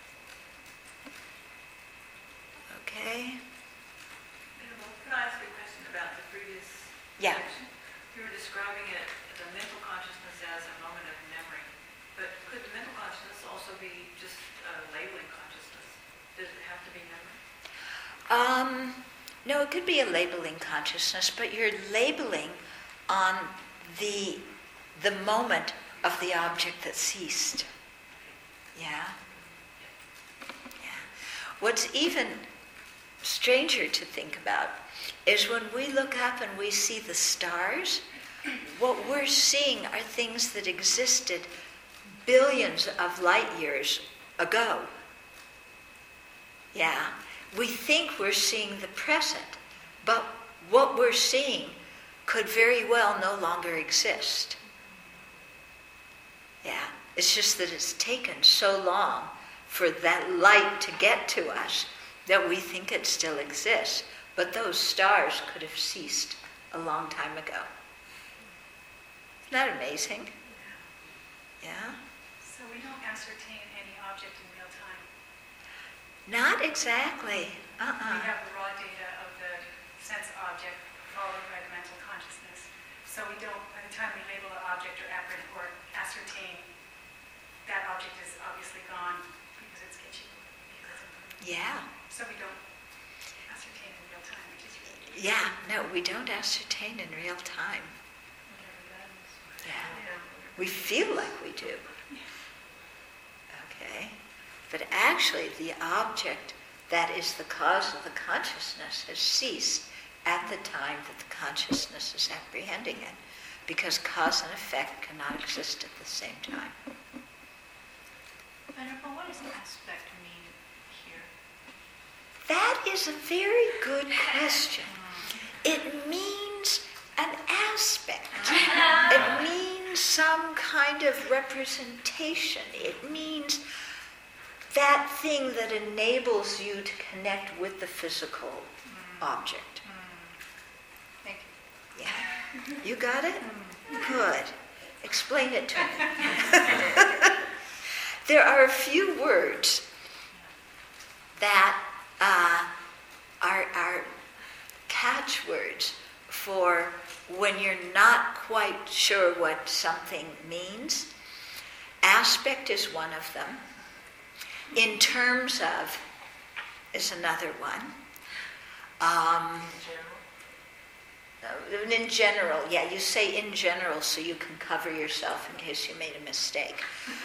Okay? Can I ask a question about the previous Yeah. section? You were describing it, the mental consciousness as a moment of memory. But could the mental consciousness also be just labeling consciousness? Does it have to be memory? No, it could be a labeling consciousness, but you're labeling on the moment of the object that ceased. Yeah? Yeah. What's even stranger to think about is when we look up and we see the stars, what we're seeing are things that existed billions of light years ago. Yeah. We think we're seeing the present, but what we're seeing could very well no longer exist. Yeah. It's just that it's taken so long for that light to get to us that we think it still exists. But those stars could have ceased a long time ago. Isn't that amazing? Yeah? So we don't ascertain any object in real time. Not exactly. We have the raw data of the sense object followed by the mental consciousness. So we don't, by the time we label an object or apprehend or ascertain, that object is obviously gone because it's itchy. Yeah. So we don't ascertain in real time, which is really Yeah. No, we don't ascertain in real time. Yeah. We feel like we do. Okay. But actually, the object that is the cause of the consciousness has ceased at the time that the consciousness is apprehending it, because cause and effect cannot exist at the same time. Venerable, what does aspect mean here? That is a very good question. It means an aspect. It means some kind of representation. It means that thing that enables you to connect with the physical object. Thank you. Yeah. You got it? Good. Explain it to me. There are a few words that are catchwords for when you're not quite sure what something means. Aspect is one of them. In terms of is another one. In general, yeah, you say in general so you can cover yourself in case you made a mistake.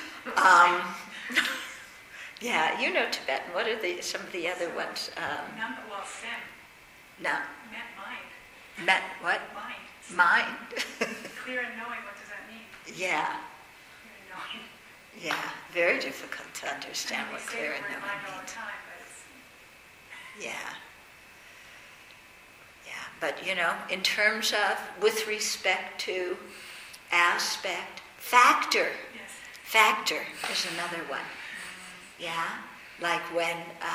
Yeah, you know Tibetan. What are some of the other ones? well, sen, No. meant mind. Met what? Mind. Mind. Clear and knowing, what does that mean? Yeah. Clear and knowing. Yeah. Very difficult to understand what clear and knowing knowing all means. the time, but it's Yeah. Yeah, but in terms of, with respect to aspect, factor. yes. Factor is another one. Yeah, like when,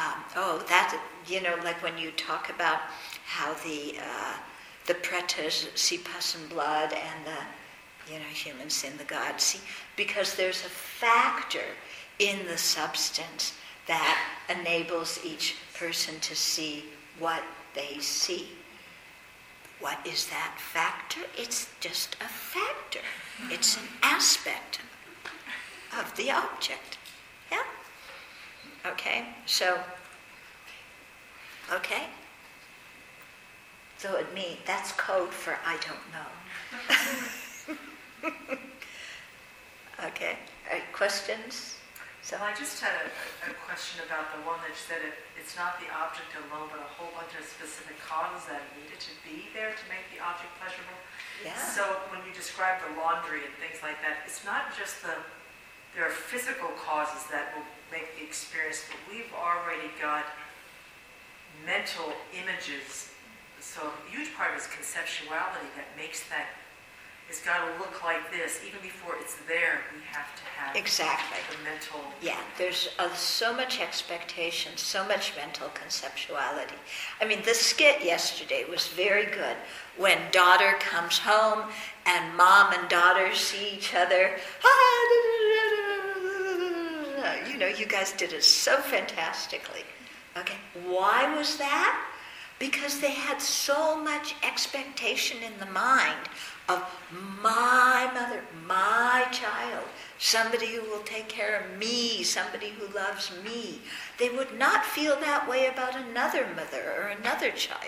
like when you talk about how the pretas see pus and blood and the, humans sin the gods see, because there's a factor in the substance that enables each person to see what they see. What is that factor? It's just a factor. It's an aspect of the object. Yeah? Okay, so, okay. So that's code for I don't know. Okay, all right, questions? So I just had a question about the one that said it's not the object alone, but a whole bunch of specific causes that needed to be there to make the object pleasurable. yeah, So when you describe the laundry and things like that, it's not just there are physical causes that will make the experience, but we've already got mental images. So a huge part of it is conceptuality that makes that, it's got to look like this. Even before it's there, we have to have exactly. the mental. Yeah, there's so much expectation, so much mental conceptuality. I mean, the skit yesterday was very good. When daughter comes home and mom and daughter see each other, you know, you guys did it so fantastically. Okay, why was that? Because they had so much expectation in the mind of my mother, my child, somebody who will take care of me, somebody who loves me. They would not feel that way about another mother or another child.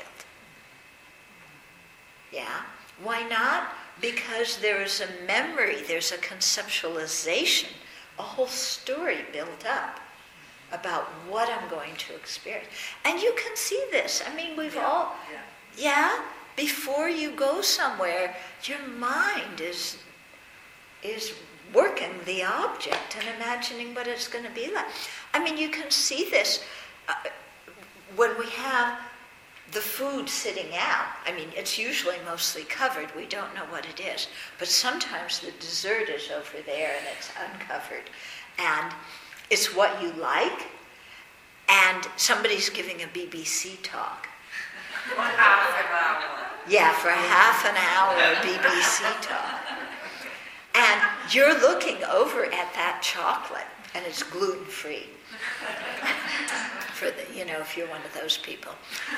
Yeah, why not? Because there is a memory, there's a conceptualization, a whole story built up about what I'm going to experience. And you can see this. I mean, we've all, before you go somewhere, your mind is working the object and imagining what it's going to be like. I mean, you can see this when we have the food sitting out. I mean, it's usually mostly covered. We don't know what it is. But sometimes the dessert is over there and it's uncovered. And it's what you like, and somebody's giving a BBC talk. For half an hour. Yeah, for half an hour BBC talk. And you're looking over at that chocolate, and it's gluten-free. For the, you know, if you're one of those people.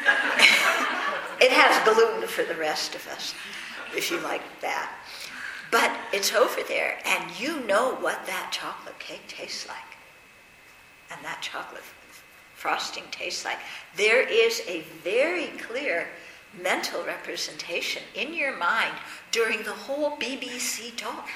It has gluten for the rest of us, if you like that. But it's over there, and you know what that chocolate cake tastes like. And that chocolate frosting tastes like. There is a very clear mental representation in your mind during the whole BBC talk.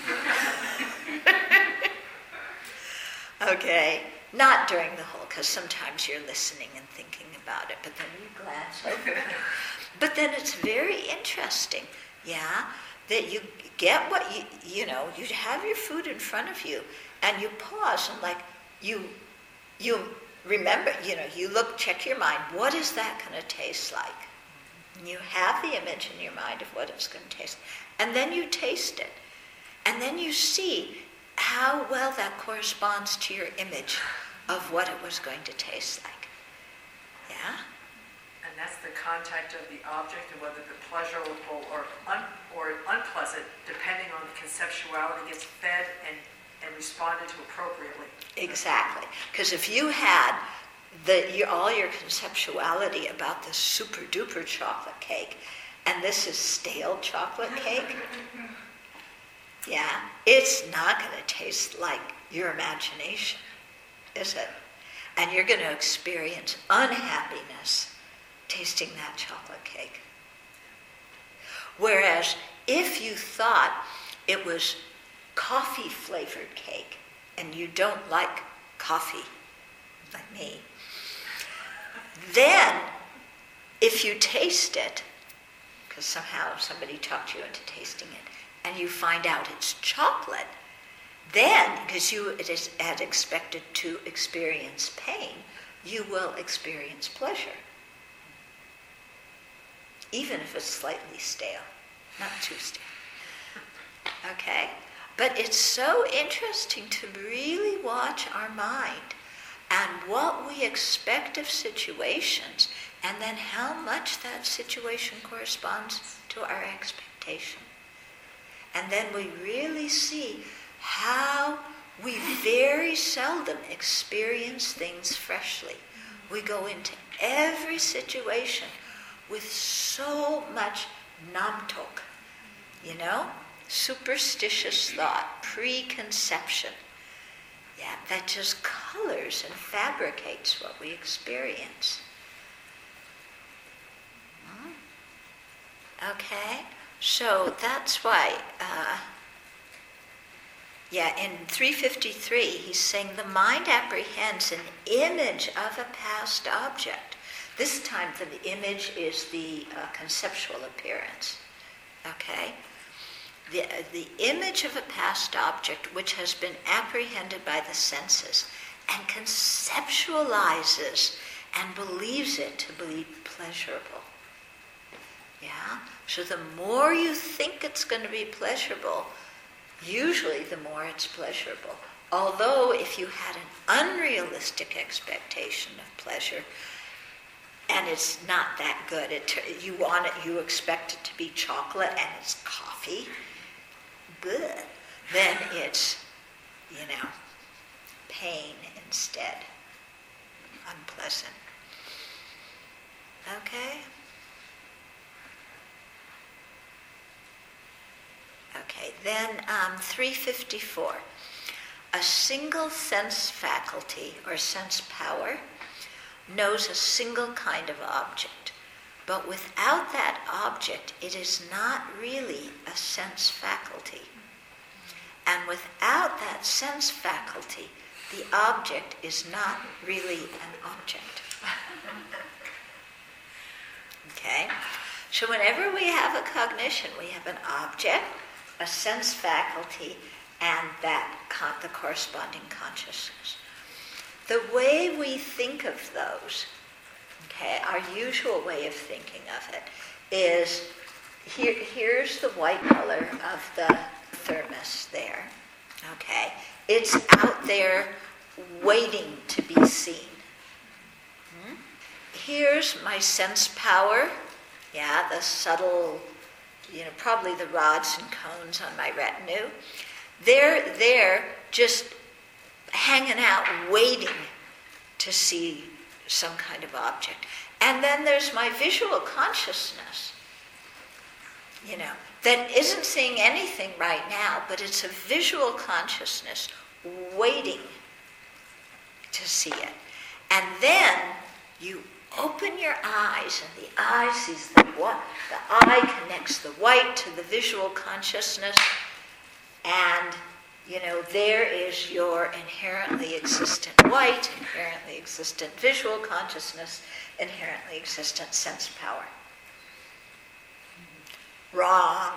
Okay, not during the whole, because sometimes you're listening and thinking about it, but then you glance over. But then it's very interesting, that you get what you know, you have your food in front of you, and you pause and you remember, you look, check your mind, what is that going to taste like? And you have the image in your mind of what it's going to taste. And then you taste it. And then you see how well that corresponds to your image of what it was going to taste like. Yeah? And that's the contact of the object and whether the pleasurable or unpleasant, depending on the conceptuality, gets fed and responded to appropriately. Exactly. Because if you had all your conceptuality about the super duper chocolate cake, and this is stale chocolate cake, it's not going to taste like your imagination, is it? And you're going to experience unhappiness tasting that chocolate cake. Whereas if you thought it was coffee flavored cake, and you don't like coffee, like me, then if you taste it, because somehow somebody talked you into tasting it, and you find out it's chocolate, then, because you had expected to experience pain, you will experience pleasure. Even if it's slightly stale, not too stale. Okay? But it's so interesting to really watch our mind and what we expect of situations, and then how much that situation corresponds to our expectation. And then we really see how we very seldom experience things freshly. We go into every situation with so much namtok, superstitious thought, preconception. That just colors and fabricates what we experience. Okay? So that's why Yeah, in 353, he's saying the mind apprehends an image of a past object. This time, the image is the conceptual appearance. Okay? The image of a past object which has been apprehended by the senses and conceptualizes and believes it to be pleasurable. Yeah? So the more you think it's going to be pleasurable, usually the more it's pleasurable. Although if you had an unrealistic expectation of pleasure, and it's not that good, you expect it to be chocolate and it's coffee, good, then it's, pain instead, unpleasant. Okay? Okay, then 354. A single sense faculty or sense power knows a single kind of object, but without that object, it is not really a sense faculty. And without that sense faculty, the object is not really an object. Okay? So whenever we have a cognition, we have an object, a sense faculty, and the corresponding consciousness. The way we think of those, okay, our usual way of thinking of it is, here's the white color of the thermos there, okay? It's out there waiting to be seen. Here's my sense power, the subtle, probably the rods and cones on my retinue. They're just hanging out, waiting to see some kind of object. And then there's my visual consciousness, that isn't seeing anything right now, but it's a visual consciousness waiting to see it. And then you open your eyes, and the eye sees the eye connects the white to the visual consciousness, and there is your inherently existent white, inherently existent visual consciousness, inherently existent sense power. Wrong.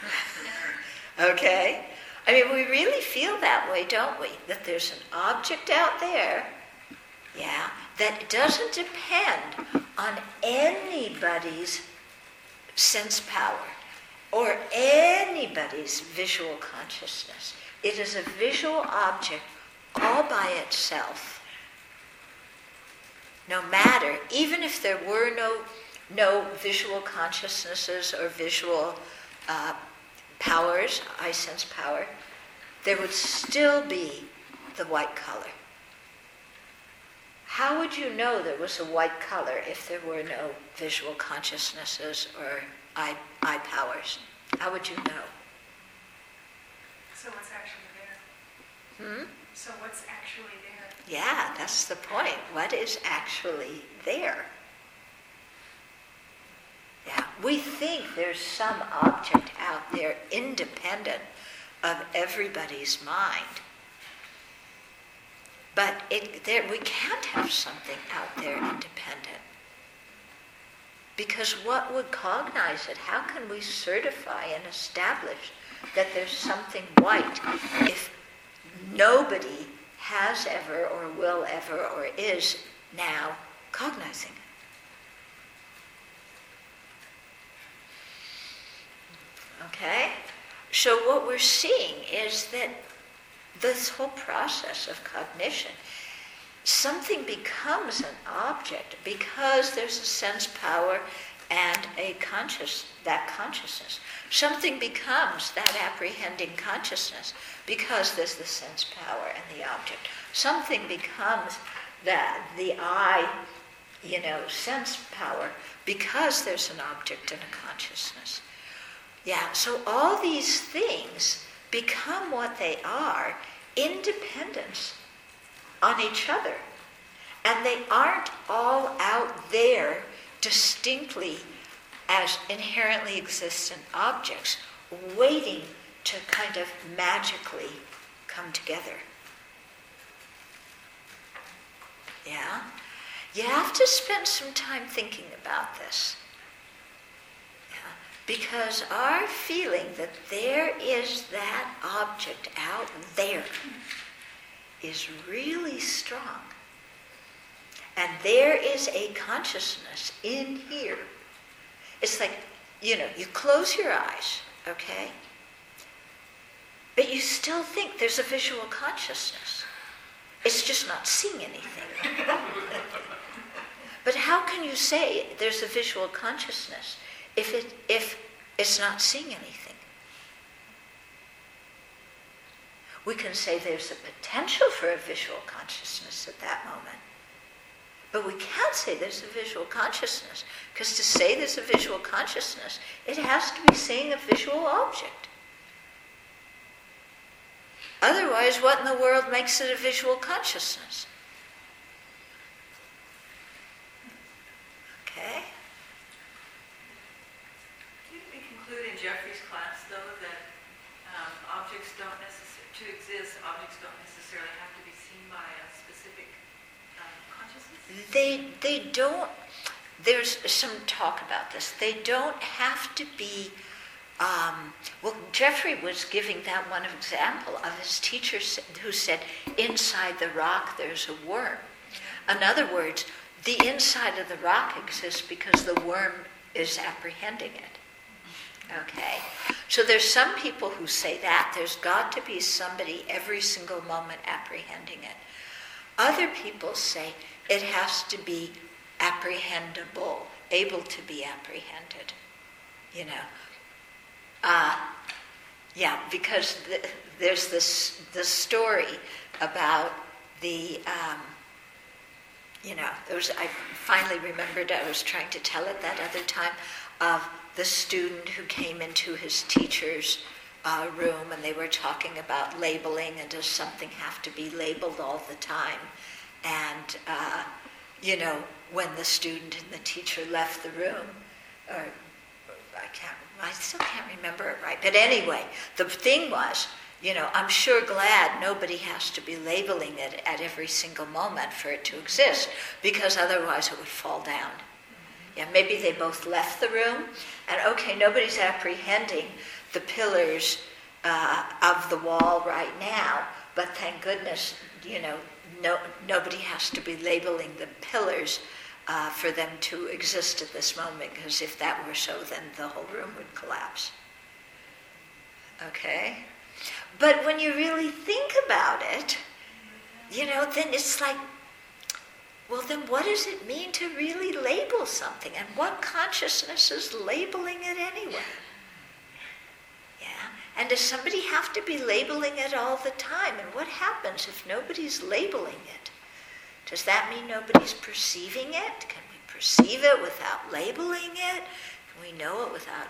Okay? I mean, we really feel that way, don't we? That there's an object out there, that doesn't depend on anybody's sense power or anybody's visual consciousness. It is a visual object all by itself. No matter, even if there were no visual consciousnesses or visual powers, eye sense power, there would still be the white color. How would you know there was a white color if there were no visual consciousnesses or eye powers? How would you know? So what's actually there? So what's actually there? Yeah, that's the point. What is actually there? Yeah, we think there's some object out there independent of everybody's mind. But we can't have something out there independent. Because what would cognize it? How can we certify and establish that there's something white if nobody has ever or will ever or is now cognizing it? Okay? So what we're seeing is that this whole process of cognition, something becomes an object because there's a sense power and that consciousness. Something becomes that apprehending consciousness because there's the sense power and the object. Something becomes the eye, sense power because there's an object and a consciousness. Yeah, so all these things become what they are, independent on each other. And they aren't all out there distinctly as inherently existent objects, waiting to kind of magically come together. Yeah? You have to spend some time thinking about this. Yeah? Because our feeling that there is that object out there is really strong. And there is a consciousness in here. It's like, you close your eyes, okay? But you still think there's a visual consciousness. It's just not seeing anything. But how can you say there's a visual consciousness if it's not seeing anything? We can say there's a potential for a visual consciousness at that moment. But we can't say there's a visual consciousness, because to say there's a visual consciousness, it has to be seeing a visual object. Otherwise, what in the world makes it a visual consciousness? Okay? Didn't we conclude in Jeffrey's class, though, that objects don't necessarily have to be seen by a specific consciousness? They don't, there's some talk about this. They don't have to be, well, Jeffrey was giving that one example of his teacher who said, inside the rock there's a worm. In other words, the inside of the rock exists because the worm is apprehending it. Okay? So there's some people who say that. There's got to be somebody every single moment apprehending it. Other people say it has to be apprehendable, able to be apprehended. Yeah, because there's this story about the, I finally remembered, I was trying to tell it that other time, of the student who came into his teacher's room, and they were talking about labeling, and does something have to be labeled all the time? And, when the student and the teacher left the room, or I still can't remember it right, but anyway, the thing was, I'm sure glad nobody has to be labeling it at every single moment for it to exist, because otherwise it would fall down. Yeah, maybe they both left the room, and okay, nobody's apprehending the pillars of the wall right now, but thank goodness, nobody has to be labeling the pillars for them to exist at this moment, because if that were so, then the whole room would collapse. Okay? But when you really think about it, then it's like, well, then what does it mean to really label something? And what consciousness is labeling it anyway? Yeah? And does somebody have to be labeling it all the time? And what happens if nobody's labeling it? Does that mean nobody's perceiving it? Can we perceive it without labeling it? Can we know it without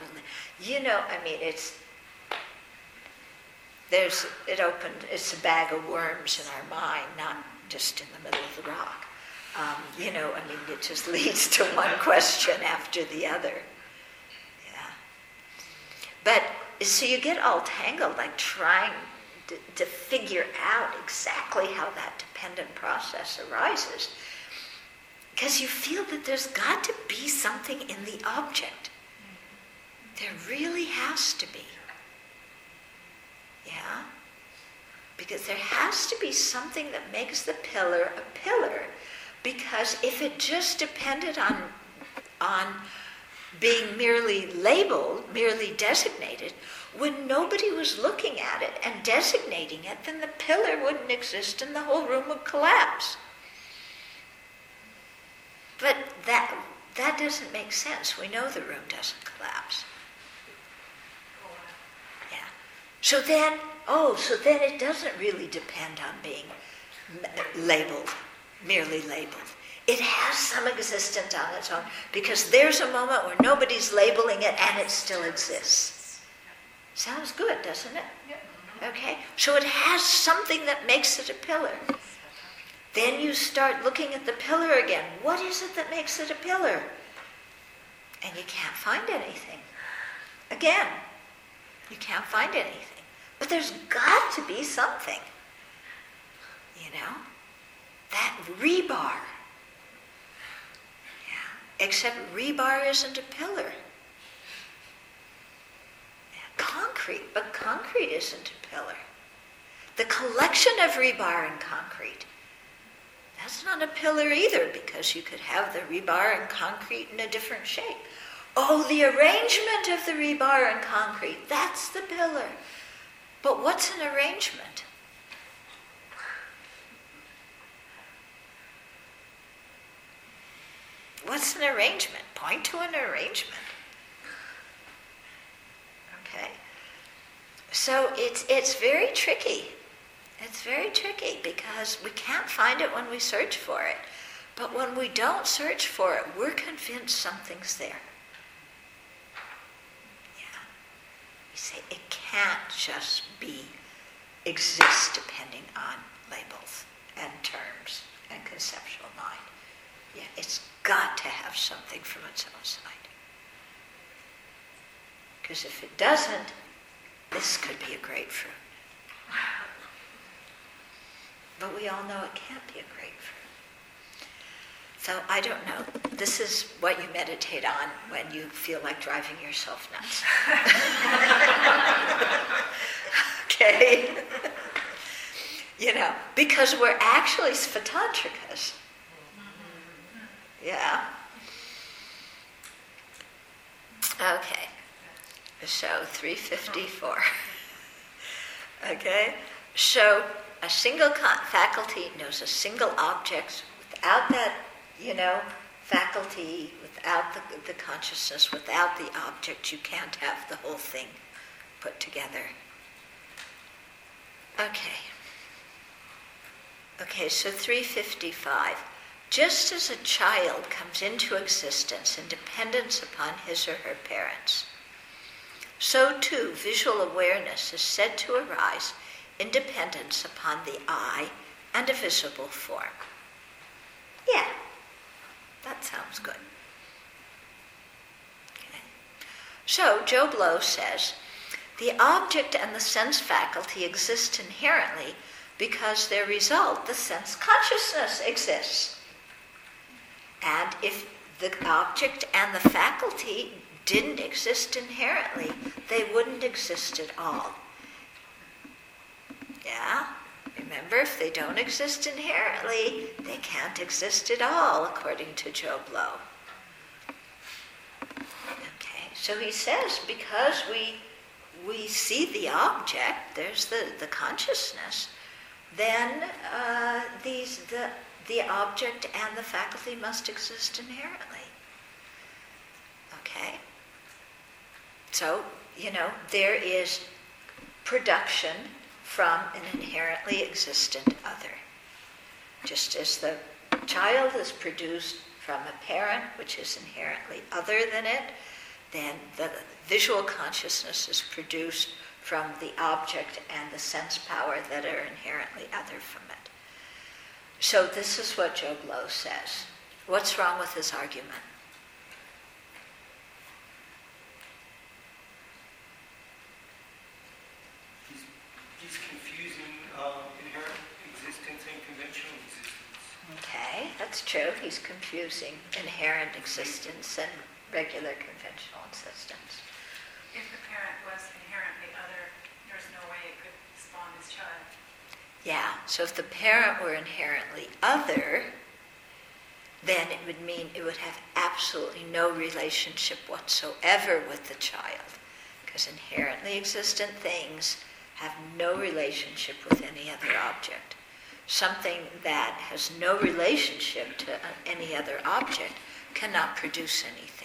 it's a bag of worms in our mind, not just in the middle of the rock. It just leads to one question after the other. Yeah. But, so you get all tangled, like trying to figure out exactly how that dependent process arises, because you feel that there's got to be something in the object. There really has to be. Yeah? Because there has to be something that makes the pillar a pillar, because if it just depended on being merely labeled, merely designated, when nobody was looking at it and designating it, then the pillar wouldn't exist and the whole room would collapse. But that doesn't make sense. We know the room doesn't collapse. Yeah. So then it doesn't really depend on being labeled, merely labeled. It has some existence on its own, because there's a moment where nobody's labeling it and it still exists. Sounds good, doesn't it? Yeah. Okay? So it has something that makes it a pillar. Then you start looking at the pillar again. What is it that makes it a pillar? And you can't find anything. Again, you can't find anything. But there's got to be something. that rebar. Yeah. Except rebar isn't a pillar. Concrete, but concrete isn't a pillar. The collection of rebar and concrete, that's not a pillar either, because you could have the rebar and concrete in a different shape. Oh, the arrangement of the rebar and concrete, that's the pillar. But what's an arrangement? What's an arrangement? Point to an arrangement. Okay. So it's very tricky. It's very tricky because we can't find it when we search for it. But when we don't search for it, we're convinced something's there. Yeah. You say it can't just exist depending on labels and terms and conceptual mind. Yeah, it's got to have something from its own side. Because if it doesn't, this could be a grapefruit. But we all know it can't be a grapefruit. So I don't know. This is what you meditate on when you feel like driving yourself nuts. Okay? Because we're actually Svatantrikas. Yeah. Okay. So 354. Okay? So a single faculty knows a single object. Without that, faculty, without the consciousness, without the object, you can't have the whole thing put together. Okay, so 355. Just as a child comes into existence in dependence upon his or her parents, so too visual awareness is said to arise in dependence upon the eye and a visible form. Yeah, that sounds good. Okay. So Joe Blow says, the object and the sense faculty exist inherently because their result, the sense consciousness, exists. And if the object and the faculty didn't exist inherently, they wouldn't exist at all. Yeah? Remember, if they don't exist inherently, they can't exist at all, according to Joe Blow. Okay, so he says because we see the object, there's the consciousness, then the object and the faculty must exist inherently. Okay? So, there is production from an inherently existent other. Just as the child is produced from a parent, which is inherently other than it, then the visual consciousness is produced from the object and the sense power that are inherently other from it. So this is what Joe Blow says. What's wrong with his argument? He's confusing inherent existence and conventional existence. Okay, that's true. He's confusing inherent existence and regular conventional existence. If the parent was inherently other, there's no way it could spawn this child. Yeah, so if the parent were inherently other, then it would mean it would have absolutely no relationship whatsoever with the child, because inherently existent things have no relationship with any other object. Something that has no relationship to any other object cannot produce anything.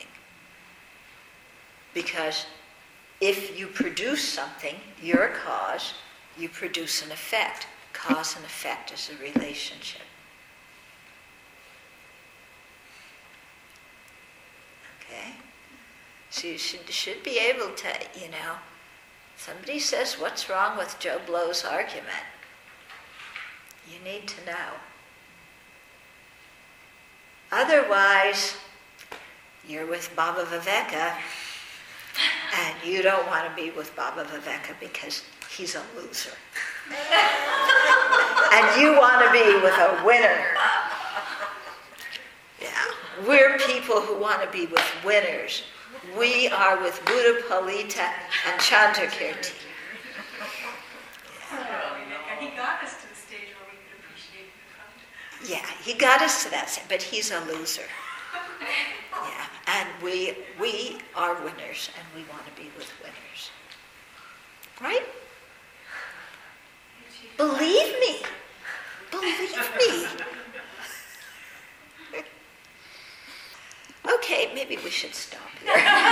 Because if you produce something, you're a cause, you produce an effect. Cause and effect is a relationship. Okay? So you should be able to, somebody says, what's wrong with Joe Blow's argument? You need to know. Otherwise, you're with Baba Viveka, and you don't want to be with Baba Viveka because he's a loser. And you want to be with a winner. Yeah, we're people who want to be with winners. We are with Buddha Palita and Chandrakirti. And he got us to the stage where we could appreciate the content. Yeah, he got us to that, but he's a loser. Yeah, and we are winners, and we want to be with winners. Right? Believe me. Believe me. Okay, maybe we should stop here.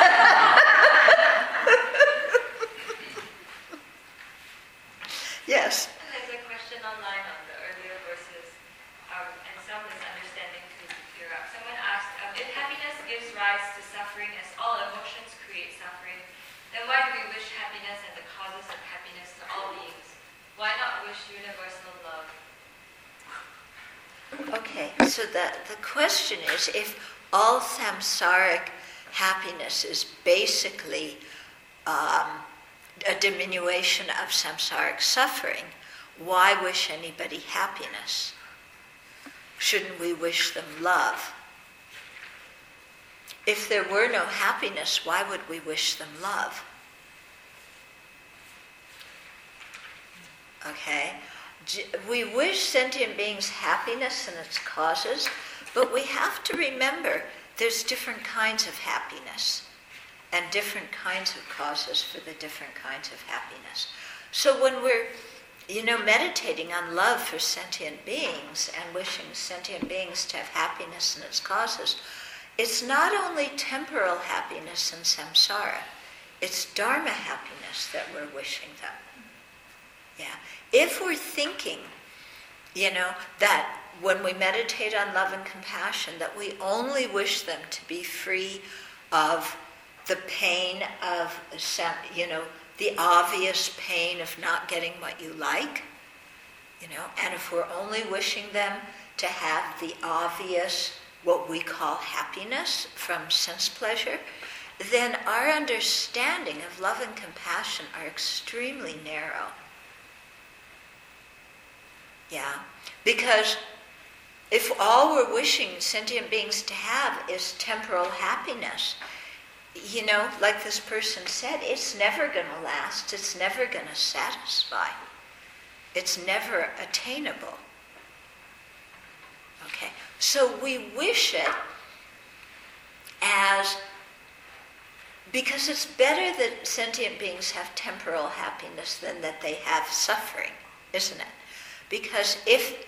Yes. There's a question online on the earlier verses, and some misunderstanding to clear up. Someone asked, if happiness gives rise to suffering as all emotions create suffering, then why do we wish happiness and the causes of happiness to all beings? Why not wish universal love? Okay, so the question is, if all samsaric happiness is basically a diminution of samsaric suffering, why wish anybody happiness? Shouldn't we wish them love? If there were no happiness, why would we wish them love? Okay? We wish sentient beings happiness and its causes, but we have to remember there's different kinds of happiness and different kinds of causes for the different kinds of happiness. So when we're, meditating on love for sentient beings and wishing sentient beings to have happiness and its causes, it's not only temporal happiness and samsara, it's dharma happiness that we're wishing them. Yeah. If we're thinking, that when we meditate on love and compassion, that we only wish them to be free of the pain of, the obvious pain of not getting what you like, and if we're only wishing them to have the obvious, what we call happiness from sense pleasure, then our understanding of love and compassion are extremely narrow. Yeah, because if all we're wishing sentient beings to have is temporal happiness, like this person said, it's never going to last, it's never going to satisfy, it's never attainable. Okay, so we wish it because it's better that sentient beings have temporal happiness than that they have suffering, isn't it? Because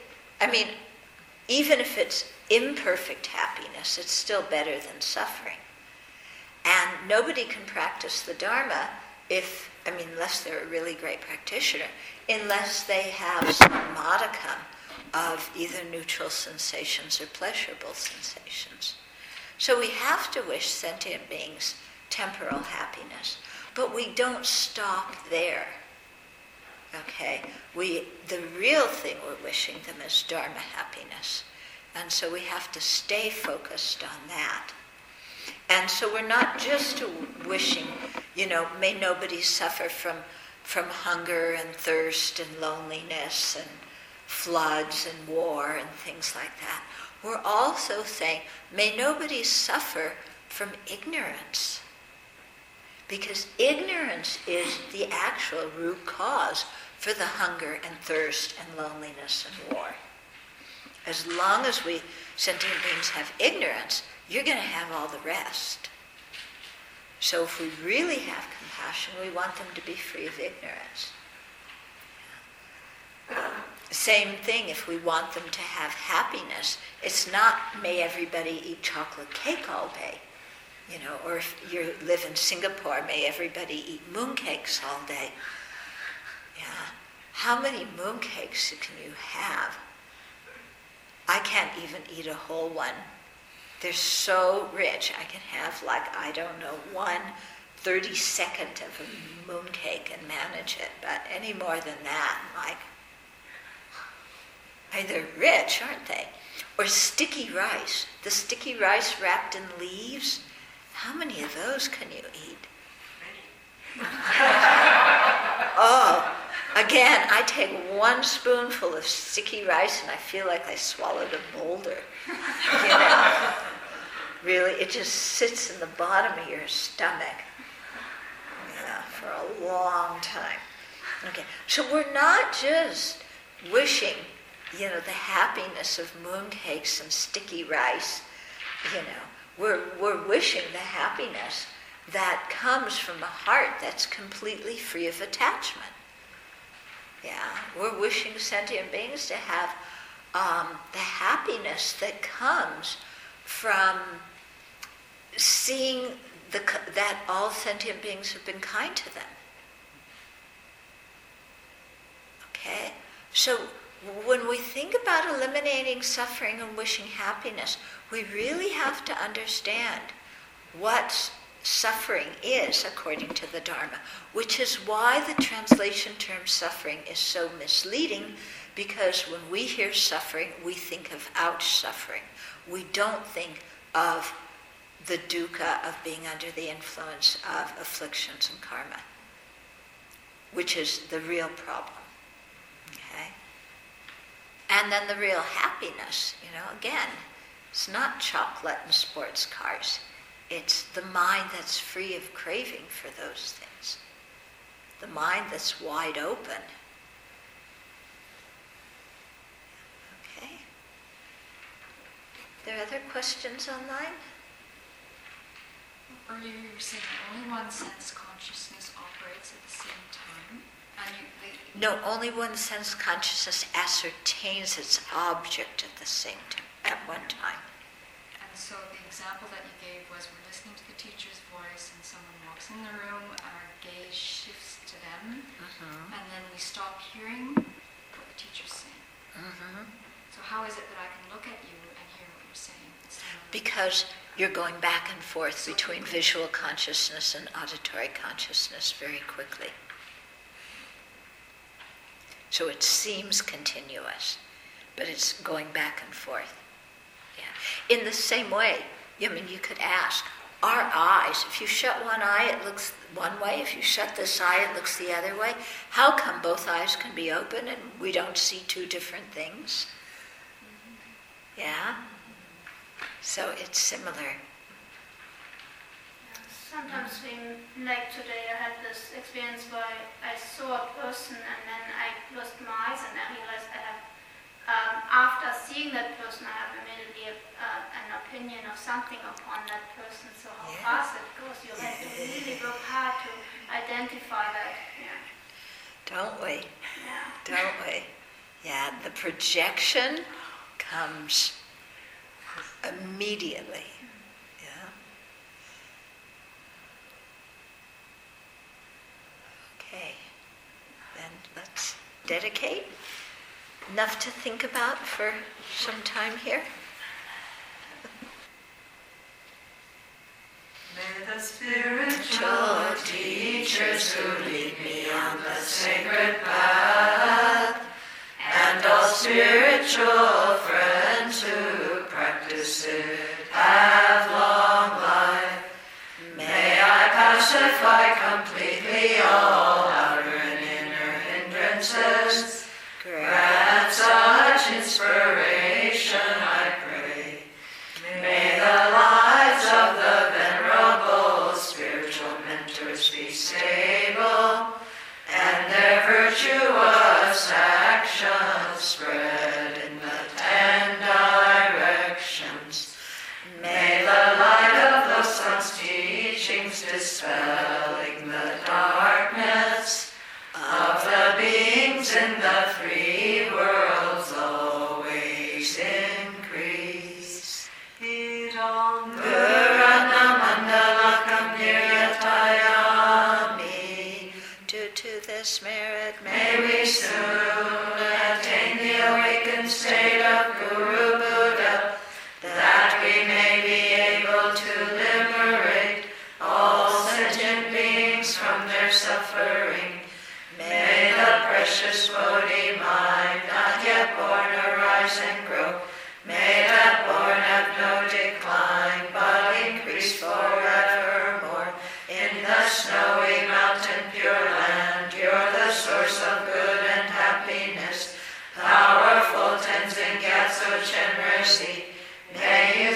even if it's imperfect happiness, it's still better than suffering. And nobody can practice the Dharma unless they're a really great practitioner, unless they have some modicum of either neutral sensations or pleasurable sensations. So we have to wish sentient beings temporal happiness, but we don't stop there. Okay, the real thing we're wishing them is dharma happiness, and so we have to stay focused on that. And so we're not just wishing, may nobody suffer from hunger and thirst and loneliness and floods and war and things like that. We're also saying, may nobody suffer from ignorance. Because ignorance is the actual root cause for the hunger and thirst and loneliness and war. As long as we sentient beings have ignorance, you're going to have all the rest. So if we really have compassion, we want them to be free of ignorance. Same thing if we want them to have happiness. It's not, may everybody eat chocolate cake all day. Or if you live in Singapore, may everybody eat mooncakes all day. Yeah. How many mooncakes can you have? I can't even eat a whole one. They're so rich. I can have 1/32 of a mooncake and manage it. But any more than that, they're rich, aren't they? Or sticky rice. The sticky rice wrapped in leaves. How many of those can you eat? Oh, Again, I take one spoonful of sticky rice and I feel like I swallowed a boulder. You know? Really, it just sits in the bottom of your stomach, for a long time. Okay, so we're not just wishing, the happiness of mooncakes and sticky rice. We're wishing the happiness that comes from a heart that's completely free of attachment. We're wishing sentient beings to have the happiness that comes from seeing that all sentient beings have been kind to them. Okay? So when we think about eliminating suffering and wishing happiness, we really have to understand what suffering is according to the Dharma, which is why the translation term suffering is so misleading, because when we hear suffering, we think of ouch suffering. We don't think of the dukkha of being under the influence of afflictions and karma, which is the real problem. Okay? And then the real happiness, again, it's not chocolate and sports cars. It's the mind that's free of craving for those things. The mind that's wide open. Okay? There are other questions online? Earlier you were saying only one sense consciousness operates at the same time. And No, only one sense consciousness ascertains its object at the same time, at one time. And so the example that you gave was we're listening to the teacher's voice and someone walks in the room, our gaze shifts to them, and then we stop hearing what the teacher's saying. So how is it that I can look at you and hear what you're saying? Because you're going back and forth between visual consciousness and auditory consciousness very quickly. So it seems continuous, but it's going back and forth. In the same way, you could ask, our eyes, if you shut one eye, it looks one way. If you shut this eye, it looks the other way. How come both eyes can be open and we don't see two different things? So it's similar. Sometimes like today, I had this experience where I saw a person and then I closed my eyes and I realized I have, after seeing that person, I have immediately an opinion of something upon that person. So how fast it goes, you have to really work hard to identify that. Don't we? Don't we? The projection comes immediately. Okay, then let's dedicate. Enough to think about for some time here. May the spiritual teachers who lead me on the sacred path, and all spiritual friends who practice it, have long life. May I pacify completely all outer and inner hindrances. Grant such inspiration, I pray. May the lives of the venerable spiritual mentors be stable, and their virtuous actions spread in the 10 directions. May the light of the sun's teachings dispelling the darkness of the beings in the 3 worlds always increase. Idam Purana Mandalakam Niryatayami. Due to this merit, may we soon attain the awakened state of Guru Buddha, that we may be able to liberate all sentient beings from their suffering. May the precious Bodhi mind, not yet born, arise and grow. May that born have no decline, but increase forevermore. In the snowy mountain pure land, you're the source of good.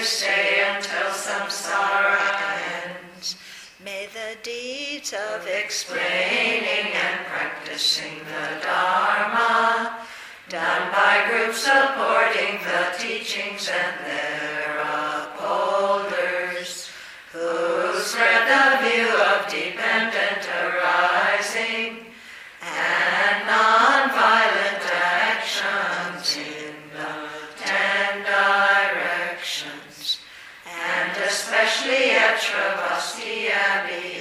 here stay until samsara ends. May the deeds of Explaining and practicing the Dharma, done by groups supporting the teachings and their upholders, who spread the view of dependent arising and non-violent actions in the 10 directions, and especially at Travasti Abbey